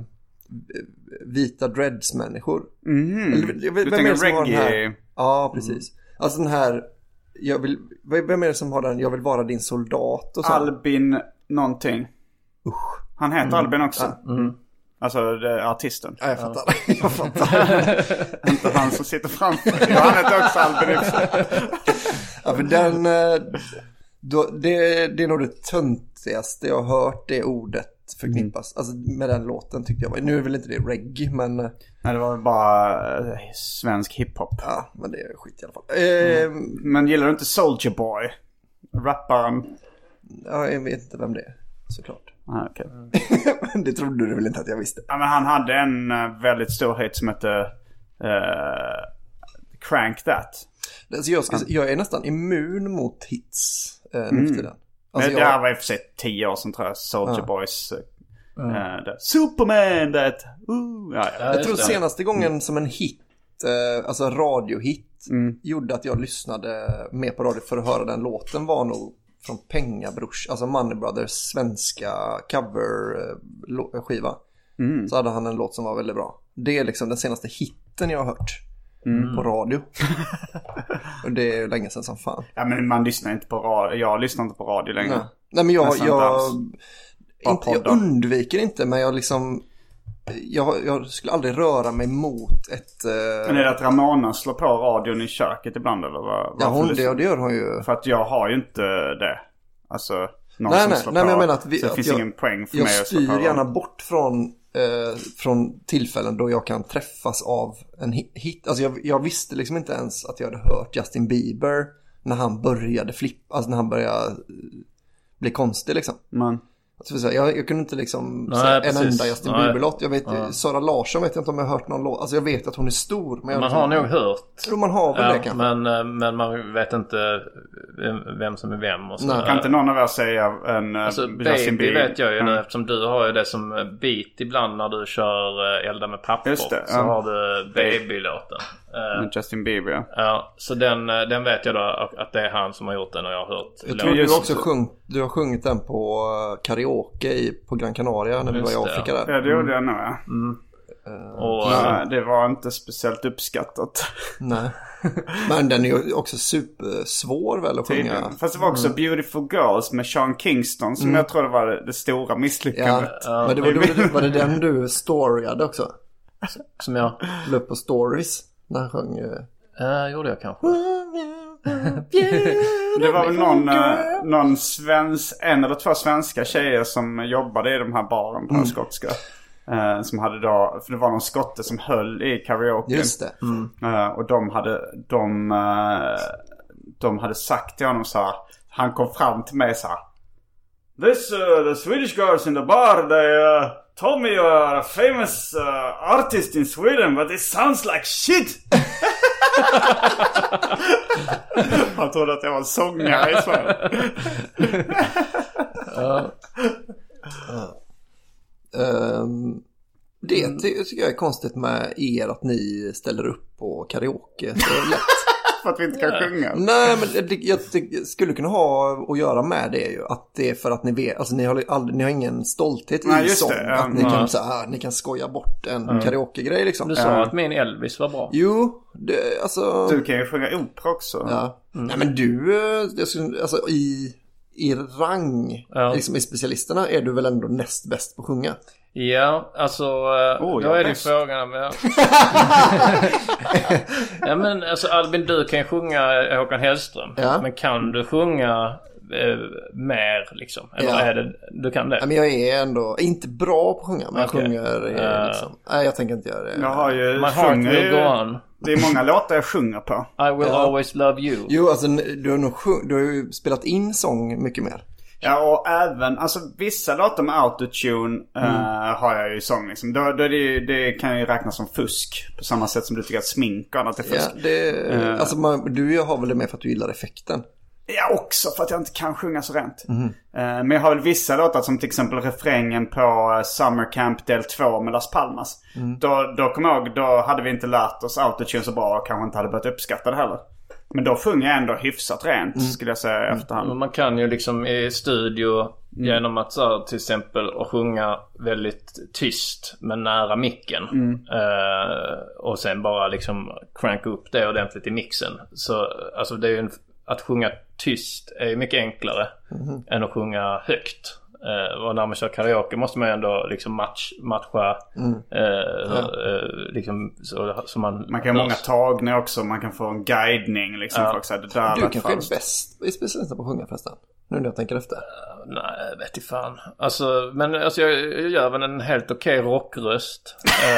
vita dreads-människor. Du tänker reggae? Ja, precis. Alltså den här, vem är det som har den? Jag vill vara din soldat och så. Albin någonting. Han heter Albin också. Alltså det är artisten. Ja, jag fattar. Inte han som sitter framför. Ja, han heter också Albin också. Ja, för den det är nog det töntigaste jag har hört det ordet förknippas. Alltså med den låten tyckte jag. Nu är väl inte det reggae, men nej, det var bara svensk hiphop. Ja, men det är skit i alla fall. Men gillar du inte Soulja Boy? Rapparen? Ja, jag vet inte vem det är, såklart. Okay. Det trodde du väl inte att jag visste? Ja, men han hade en väldigt stor hit som hette Crank That. Alltså jag är nästan immun mot hits nu efter den. Alltså det här var i och för sig 10 år sedan tror jag. Soulja Boys Superman that. Jag tror senaste gången som en hit, alltså radiohit, gjorde att jag lyssnade mer på radio för att höra den låten var nog från Pengabrors, alltså Money Brothers svenska cover-skiva. Så hade han en låt som var väldigt bra. Det är liksom den senaste hitten jag har hört på radio. Och det är länge sedan som fan. Ja, men man lyssnar inte på radio. Jag lyssnar inte på radio längre. Nej, men jag undviker inte, men jag liksom jag skulle aldrig röra mig mot ett Men är det att Ramona slår på radion i köket ibland eller vad? Ja, det gör hon ju. För att jag har ju inte det. Alltså nej, men jag menar att det finns ingen poäng för mig att slå på. Jag styr gärna bort från tillfällen då jag kan träffas av en hit. Alltså jag visste liksom inte ens att jag hade hört Justin Bieber när han började alltså när han började bli konstig liksom. Jag kunde inte liksom säga en enda Justin Bieber-låt. Jag vet Sara Larsson vet jag inte om jag har hört någon låt. Alltså jag vet att hon är stor, men man har nog hört. Tror man har väl det kanske. Men man vet inte vem som är vem och så. Kan inte någon av er säga en Justin Bieber? Vet jag ju nu, eftersom du har ju det som beat ibland när du kör Elda med pappor. Just det, så har du Baby-låten. Justin Bieber. Ja, så den vet jag då att det är han som har gjort den och jag har hört. Jag tror du har sjungit den på karaoke på Gran Canaria när vi var i Afrika där. Ja, det gjorde jag nog. Det var inte speciellt uppskattat. Nej. Men den är ju också supersvår väl att sjunga. Fast det var också Beautiful Girls med Sean Kingston som jag tror det var det stora misslyckandet. Ja. Men var det den du storyade också? Som jag la upp på stories när han sjöng. Gjorde jag kanske. Det var väl någon en eller två svenska tjejer som jobbade i de här baren på skotska. Som hade då, för det var någon skotte som höll i karaoke. Just det. Och de hade sagt till honom så här. Han kom fram till mig så här. The Swedish girls in the bar, they told me you are a famous artist in Sweden, but it sounds like shit. Han trodde att jag var en sångare i Sverige. Det tycker jag är konstigt med er, att ni ställer upp på karaoke så lätt. För att vi inte kan sjunga. Nej, men jag skulle kunna ha att göra med det ju. Att det är för att ni vet, alltså ni har ingen stolthet i sång. Att ni kan, ni kan skoja bort en karaoke-grej liksom. Du sa att min Elvis var bra. Jo, alltså... Du kan ju sjunga opera också. Ja. Nej, men alltså i rang, liksom i specialisterna, är du väl ändå näst bäst på att sjunga? Ja, alltså då är det frågan med... Ja, men alltså Albin, du kan sjunga Håkan Hellström. Men kan du sjunga mer liksom? Eller är det, du kan det? Ja, men jag är ändå inte bra på att sjunga, men jag sjunger liksom. Nej, jag tänker inte göra det. Jag har ju My heart will go on. Det är många låtar jag sjunger på. I will always love you. Jo, alltså du har ju spelat in sång mycket mer. Ja, och även, alltså vissa låtar med autotune har jag ju sång liksom. Då det kan ju räknas som fusk. På samma sätt som du tycker att smink och annat är fusk. Ja, alltså du har väl det med för att du gillar effekten. Ja, också för att jag inte kan sjunga så rent. Men jag har väl vissa låtar som till exempel refrängen på Summer Camp del 2 med Las Palmas. Då kommer jag ihåg, då hade vi inte lärt oss autotune så bra och kanske inte hade börjat uppskatta det heller. Men då sjunger jag ändå hyfsat rent, skulle jag säga i efterhand. Men man kan ju liksom i studio genom att så, till exempel att sjunga väldigt tyst men nära micken. Och sen bara liksom cranka upp det ordentligt i mixen. Så alltså det är ju att sjunga tyst är mycket enklare än att sjunga högt. Och när man kör karaoke måste man ändå liksom matcha liksom så man kan ha många tagningar också. Man kan få en guidning liksom. Folk säger, det där du kanske är bäst i speciellt på att sjunga förresten. Nu när jag tänker efter. Nej, vet jag fan. Alltså, men alltså, jag gör väl en helt okej rockröst.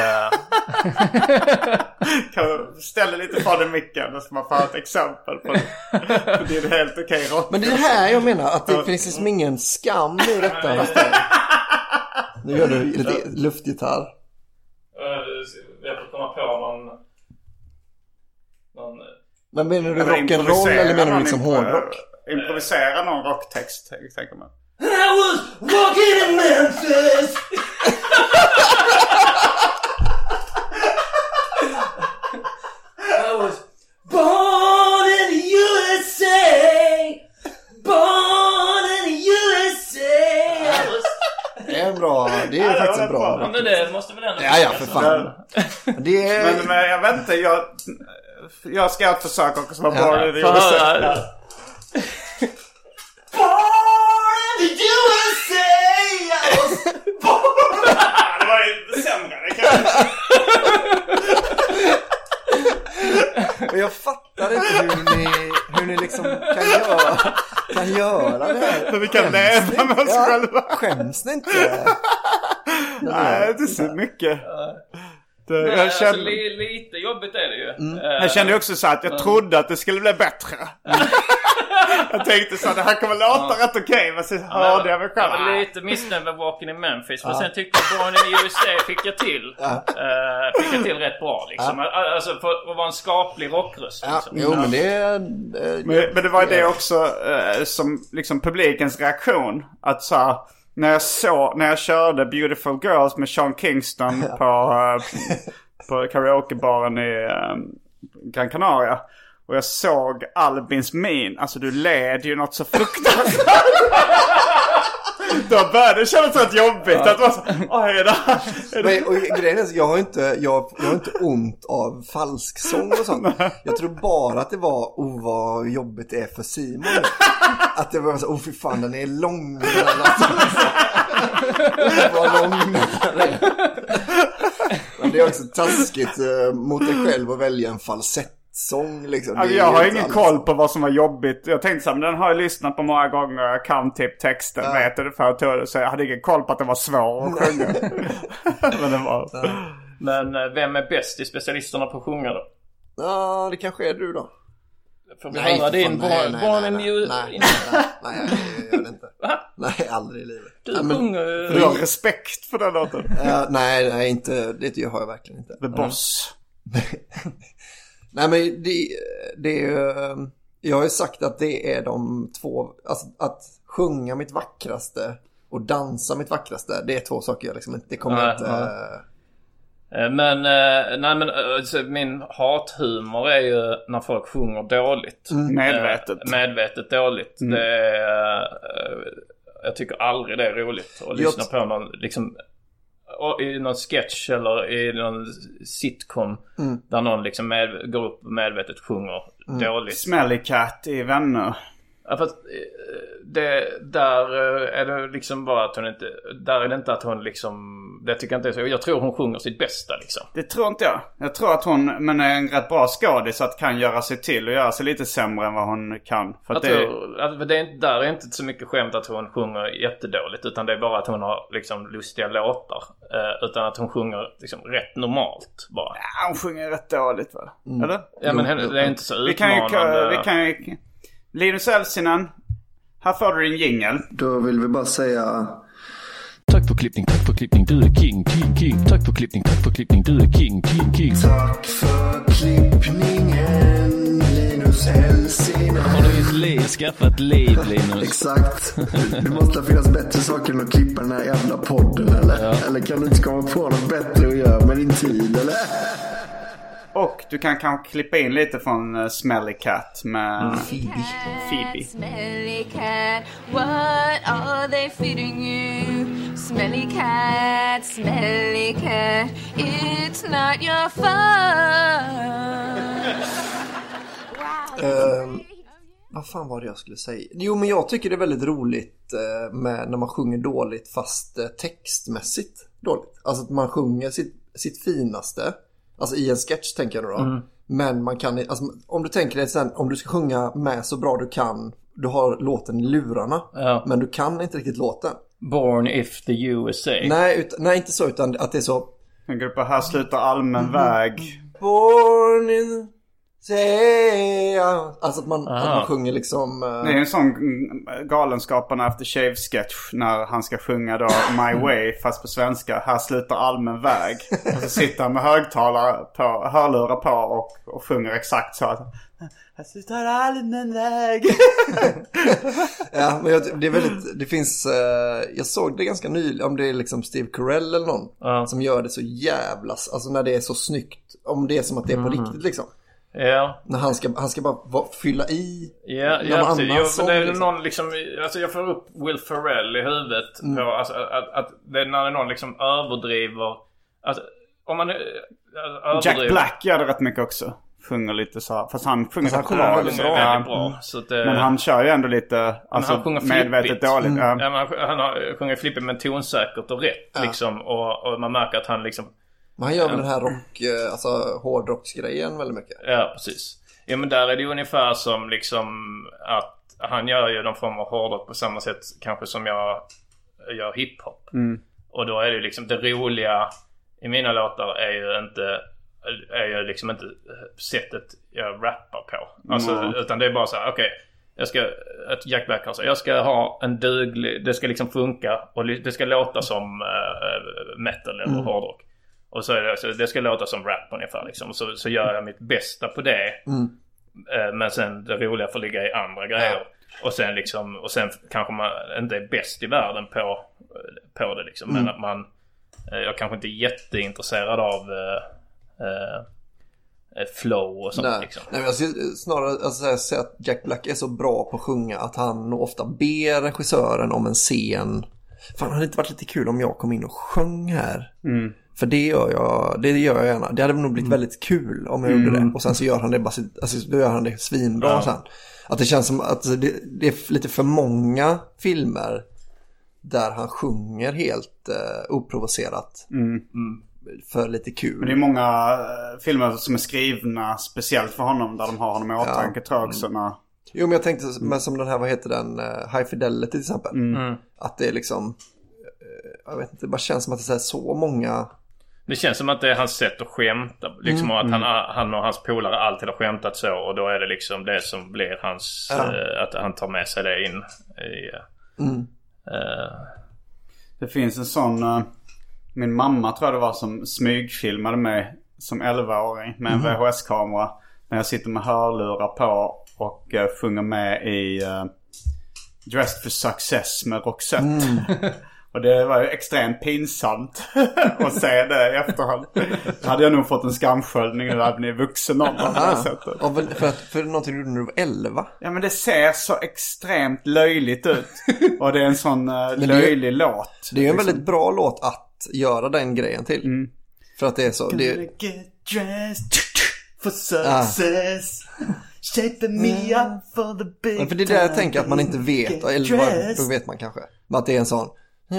Kan du ställa lite från den micken så man får ett exempel på det är helt okej rock. Men det är det här jag menar, att det finns liksom ingen skam i detta. Nu gör du lite luftgitarr. Jag får komma på någon... Men menar du rock'n'roll eller menar du liksom hårdrock? Improvisera någon rocktext, tänker man. I was walking in Memphis. I was born in the USA. Born in the USA. Det är bra. Det är faktiskt en bra. Ja, men det måste väl ändå... Ja, för fan. Det är... Men jag vet inte, jag ska ett försök också vara born in the USA. Born in the USA. I was born. Det var ju sämre, det kanske. Men jag fattar inte hur ni liksom kan göra det här. Så vi kan leva med oss själva. Skäms ni inte? Nej, det är så mycket. Nej, jag kände... alltså, lite jobbigt är det ju. Jag kände också så att jag trodde att det skulle bli bättre. Jag tänkte så att det här kommer låta rätt okej. Men så hörde jag mig själv. Jag var lite missnöjd med Walking in Memphis. Men sen tyckte jag Born in the USA fick jag till rätt bra liksom. Alltså för att vara en skaplig rockröst liksom. Jo, men det men det var det också som liksom publikens reaktion. Att så när jag körde Beautiful Girls med Sean Kingston på karaokebaren i Gran Canaria. Och jag såg Albins min. Alltså du led ju något så fruktansvärt. Då började det kännas rätt jobbigt. Att vara så, och grejen är, jag har inte ont av falsksång och sånt. Jag tror bara att det var vad jobbigt det är för Simon. Att det var så, fy fan, den är lång. Vad lång. Men det är också taskigt mot dig själv att välja en falsett. hitsång liksom. Alltså, jag har ingen koll på vad som var jobbigt. Jag tänkte så här, men den har jag lyssnat på många gånger. Jag kan typ texten, vet det för att så jag hade ingen koll på att det var svår att sjunga. Men det var... Men vem är bäst i specialisterna på att sjunga då? Ja, det kanske är du då. Får vi höra din Born in You? Nej, jag gör det inte. Nej, aldrig i livet. Du sjunger... Du har respekt för den låten. Nej, inte. Det har jag verkligen inte. The Boss. Nej, men det är ju... Jag har ju sagt att det är de två... Alltså, att sjunga mitt vackraste och dansa mitt vackraste, det är två saker jag liksom inte... Det kommer inte... Men min hathumor är ju när folk sjunger dåligt. Medvetet dåligt. Det är, jag tycker aldrig det är roligt att lyssna på någon liksom, i någon sketch eller i någon sitcom där någon liksom går upp och medvetet sjunger dåligt. Smelly Cat i Vänner. Ja, fast där är det liksom bara att hon inte... Där är det inte att hon liksom... Det tycker jag inte är så. Jag tror hon sjunger sitt bästa liksom. Det tror inte jag. Jag tror att hon men är en rätt bra skådis att kan göra sig till och göra sig lite sämre än vad hon kan. För att där är inte så mycket skämt att hon sjunger jättedåligt. Utan det är bara att hon har liksom lustiga låtar. Utan att hon sjunger liksom rätt normalt bara. Ja, hon sjunger rätt dåligt va? Eller? Ja, men det är inte så utmanande. Vi kan ju... Linus Elsinen, här får du din jingle. Då vill vi bara säga... Tack för klippning, du är king. Tack för klippning, du är king. Tack för klippningen, Linus Elsinen. Har du skaffat liv, Linus? Exakt. Det måste finnas bättre saker än att klippa den här jävla podden, eller? Ja. Eller kan du inte komma på något bättre att göra med din tid, eller? Och du kan kanske klippa in lite från Smelly Cat med Phoebe. Smelly cat, what are they feeding you? Smelly cat, it's not your fault. Vad fan var det jag skulle säga? Jo, men jag tycker det är väldigt roligt med när man sjunger dåligt fast textmässigt dåligt. Alltså att man sjunger sitt finaste. Alltså i en sketch tänker jag då. Men man kan, alltså, om du tänker dig sen, om du ska sjunga med så bra du kan, du har låten i lurarna, men du kan inte riktigt låten. Born if the USA. Nej, inte så, utan att det är så. Tänker du på här slutar allmän väg. Born in alltså att man sjunger liksom Det är en sån Galenskaparna After Shave sketch när han ska sjunga då My Way fast på svenska. Här slutar allmän väg. Och så sitter han med hörlurar på och sjunger exakt så att här slutar allmän väg. Ja, men det är väldigt, det finns jag såg det ganska nyligen, om det är liksom Steve Carell eller någon som gör det så jävlas, alltså när det är så snyggt, om det är som att det är på riktigt liksom. Ja. När han ska bara fylla i. Ja, det är någon liksom, alltså jag får upp Will Ferrell i huvudet på, alltså, att det är när någon liksom överdriver, alltså, om man överdriver. Jack Black gör det rätt mycket också. Sjunger lite så, fast han sjunger väldigt bra. Så att, men han kör ju ändå lite alltså, medvetet dåligt. Han sjunger flippigt men tonsäkert och rätt liksom, och man märker att han liksom. Men han gör väl den här alltså hårdrocksgrejen väldigt mycket. Ja, precis. Ja, men där är det ju ungefär som liksom att han gör ju någon form av hårdrock på samma sätt kanske som jag gör hiphop. Och då är det ju liksom det roliga i mina låtar är ju liksom inte sättet jag rappar på. Alltså, utan det är bara så här, okej, ett Jack Black alltså, jag ska ha en duglig, det ska liksom funka och det ska låta som metal eller hårdrock. Och så är det, så det ska låta som rap ungefär liksom. Så gör jag mitt bästa på det. Men sen det roliga får ligga i andra grejer. Och sen liksom, och sen kanske man inte är bäst i världen på det liksom. Men att man, jag kanske inte är jätteintresserad av flow och sånt. Liksom. Nej, men jag skulle snarare säga att Jack Black är så bra på att sjunga att han ofta ber regissören om en scen. Fan, hade det inte varit lite kul om jag kom in och sjöng här? För det gör jag gärna. Det hade nog blivit väldigt kul om jag gjorde det. Och sen så gör han det bara, alltså, då gör han det svinbra sen. Att det känns som att det är lite för många filmer där han sjunger helt oprovocerat. för lite kul. Men det är många filmer som är skrivna speciellt för honom där de har honom i åtanke tror jag också. Jo, men jag tänkte men som den här, vad heter den? High Fidelity till exempel. Att det är liksom, jag vet inte, det bara känns som att det är så många... Det känns som att det är hans sätt att skämta. Liksom att han och hans polare alltid har skämtat så. Och då är det liksom det som blir hans... att han tar med sig det in i... Det finns en sån... min mamma tror jag det var som smygfilmade mig som 11-åring med en VHS-kamera. När jag sitter med hörlurar på och sjunger med i Dressed for Success med Roxette. Och det var ju extremt pinsamt att se det i efterhand. Hade jag nog fått en skamsköljning när jag blev vuxen om på det sättet. För någonting när du var 11? Ja, men det ser så extremt löjligt ut. Och det är en sån löjlig låt. Det är en väldigt bra låt att göra den grejen till. För att det är så... Get dressed for success. Shaping me up for the big time. För det är där jag tänker att man inte vet. Eller då vet man kanske. Men att det är en sån...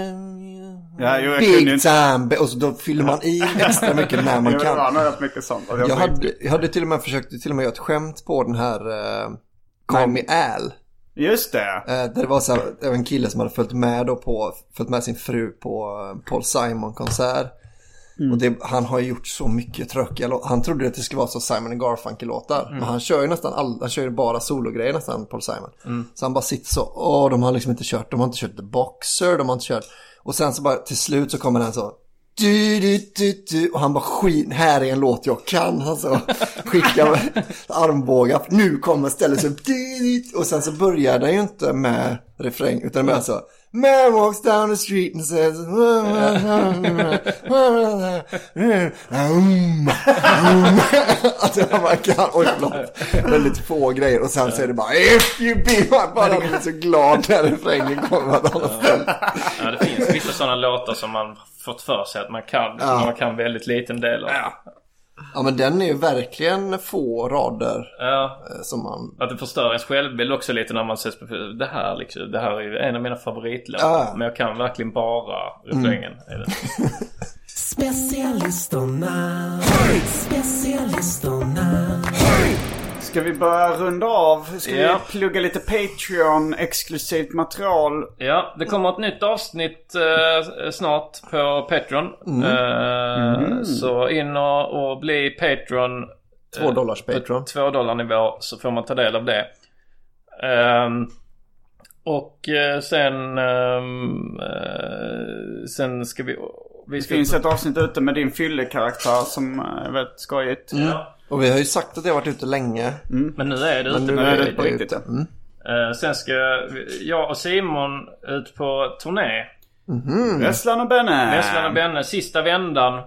big time. Och så då fyller man i extra mycket när man kan. Jag hade till och med försökt göra ett skämt på den här Call Me Al. Just det. Där det var så här, det var en kille som hade följt med sin fru på Paul Simon-konsert. Och han har ju gjort så mycket tråkiga låtar. Han trodde att det skulle vara så Simon & Garfunkel-låtar. Men han kör ju han kör ju bara sologrejer nästan, Paul Simon. Så han bara sitter så, de har liksom inte kört. De har inte kört The Boxer, de har inte kört. Och sen så bara till slut så kommer den så du. Och han bara här är en låt jag kan. Alltså skickar armbågar. Nu kommer stället så och sen så börjar det ju inte med refräng utan med så man walks down the street and says alltså man kan väldigt få grejer och sen så är det bara if you be my buddy. Jag är så glad när refrängen kommer Ja, det finns vissa sådana låtar som man fått för sig att man kan man kan väldigt liten del av. Ja, men den är ju verkligen få rader som man... Att det förstör ens självbild också lite när man ses på det här liksom. Det här är ju en av mina favoritlåtar. Men jag kan verkligen bara refrängen. Specialisterna. Ska vi börja runda av? Ska vi plugga lite Patreon-exklusivt material? Ja, det kommer ett nytt avsnitt snart på Patreon. Så in och bli Patreon. $2 Patreon. $2 nivå så får man ta del av det. Och sen ska vi... Det finns ett avsnitt ute med din fyllekaraktär som är väldigt skojigt. Och vi har ju sagt att det har varit ute länge. Men nu är det ute. Nu är det på riktigt. Sen ska jag och Simon ut på turné. Vesslan och Benne, sista vändan.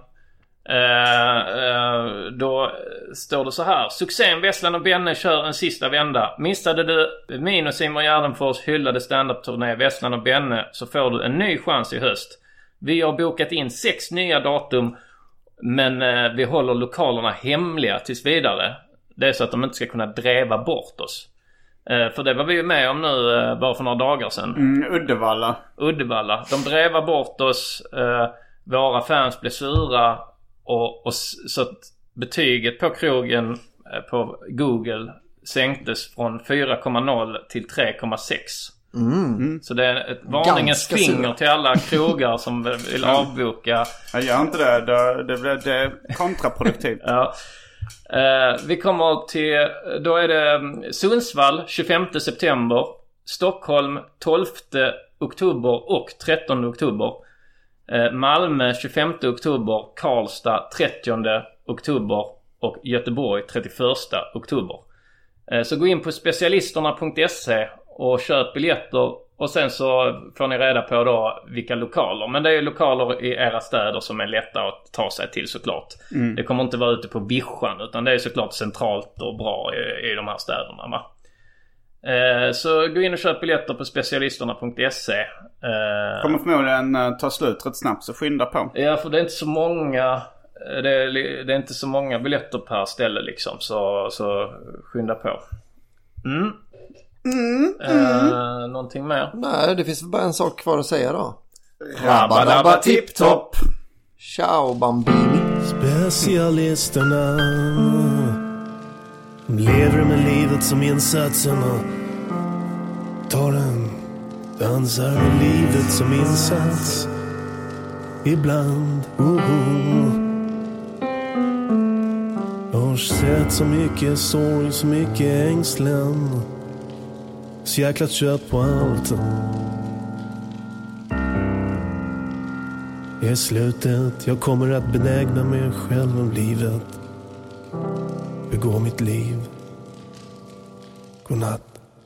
Då står det så här: succén Vesslan och Benne kör en sista vända. Missade du min och Simon Gärdenfors hyllade stand-up-turné Vesslan och Benne så får du en ny chans i höst. Vi har bokat in 6 nya datum, men vi håller lokalerna hemliga tills vidare. Det är så att de inte ska kunna dräva bort oss. För det var vi ju med om nu bara för några dagar sedan. Uddevalla. De drävar bort oss. Våra fans blev sura. Och så att betyget på krogen på Google sänktes från 4,0 till 3,6. Så det är ett varningens finger till alla krogar som vill avboka. Jag gör inte det. Det är kontraproduktivt. Vi kommer till, då är det Sundsvall 25 september, Stockholm 12 oktober och 13 oktober, Malmö 25 oktober, Karlstad 30 oktober och Göteborg 31 oktober. Så gå in på specialisterna.se och köp biljetter och sen så får ni reda på då vilka lokaler. Men det är ju lokaler i era städer som är lätta att ta sig till såklart. Det kommer inte vara ute på Vischan utan det är såklart centralt och bra i de här städerna, va? Så gå in och köp biljetter på specialisterna.se. Kommer förmodligen ta slut rätt snabbt så skynda på. Ja, för det är inte så många. Det är inte så många biljetter per ställe liksom. Så skynda på. Någonting mer? Nej, det finns bara en sak kvar att säga då. Rabba tipptopp. Ciao bambini. Specialisterna lever med livet som insatsen och tar en dansar med livet som insats. Ibland, jag har sett så mycket sorg, så mycket ängslan, så jäkla trött på allt. I slutet, jag kommer att benägna mig själv om livet. Begå mitt liv. Godnatt.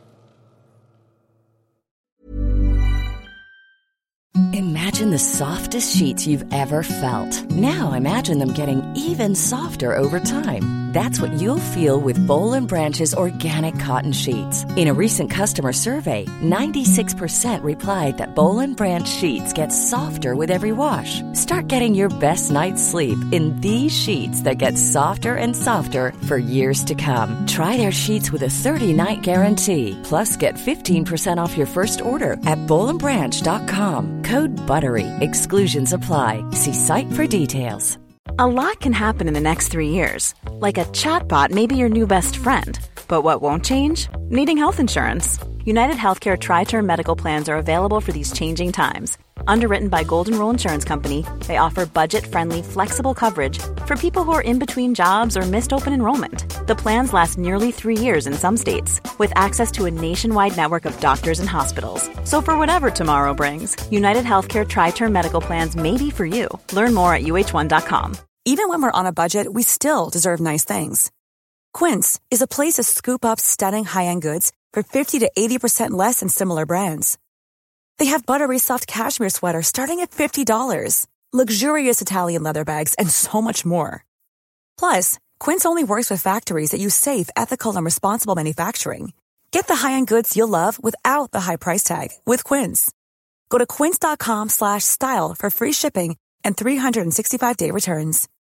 Imagine the softest sheets you've ever felt. Now imagine them getting even softer over time. That's what you'll feel with Boll & Branch's organic cotton sheets. In a recent customer survey, 96% replied that Boll & Branch sheets get softer with every wash. Start getting your best night's sleep in these sheets that get softer and softer for years to come. Try their sheets with a 30-night guarantee. Plus, get 15% off your first order at bollandbranch.com. Code BUTTERY. Exclusions apply. See site for details. A lot can happen in the next 3 years. Like a chatbot may be your new best friend. But what won't change? Needing health insurance. United Healthcare Tri-Term Medical Plans are available for these changing times. Underwritten by Golden Rule Insurance Company, they offer budget-friendly, flexible coverage for people who are in between jobs or missed open enrollment. The plans last nearly 3 years in some states, with access to a nationwide network of doctors and hospitals. So for whatever tomorrow brings, United Healthcare Tri-Term Medical Plans may be for you. Learn more at uh1.com. Even when we're on a budget, we still deserve nice things. Quince is a place to scoop up stunning high-end goods for 50 to 80% less than similar brands. They have buttery soft cashmere sweaters starting at $50, luxurious Italian leather bags, and so much more. Plus, Quince only works with factories that use safe, ethical, and responsible manufacturing. Get the high-end goods you'll love without the high price tag with Quince. Go to quince.com/style for free shipping and 365-day returns.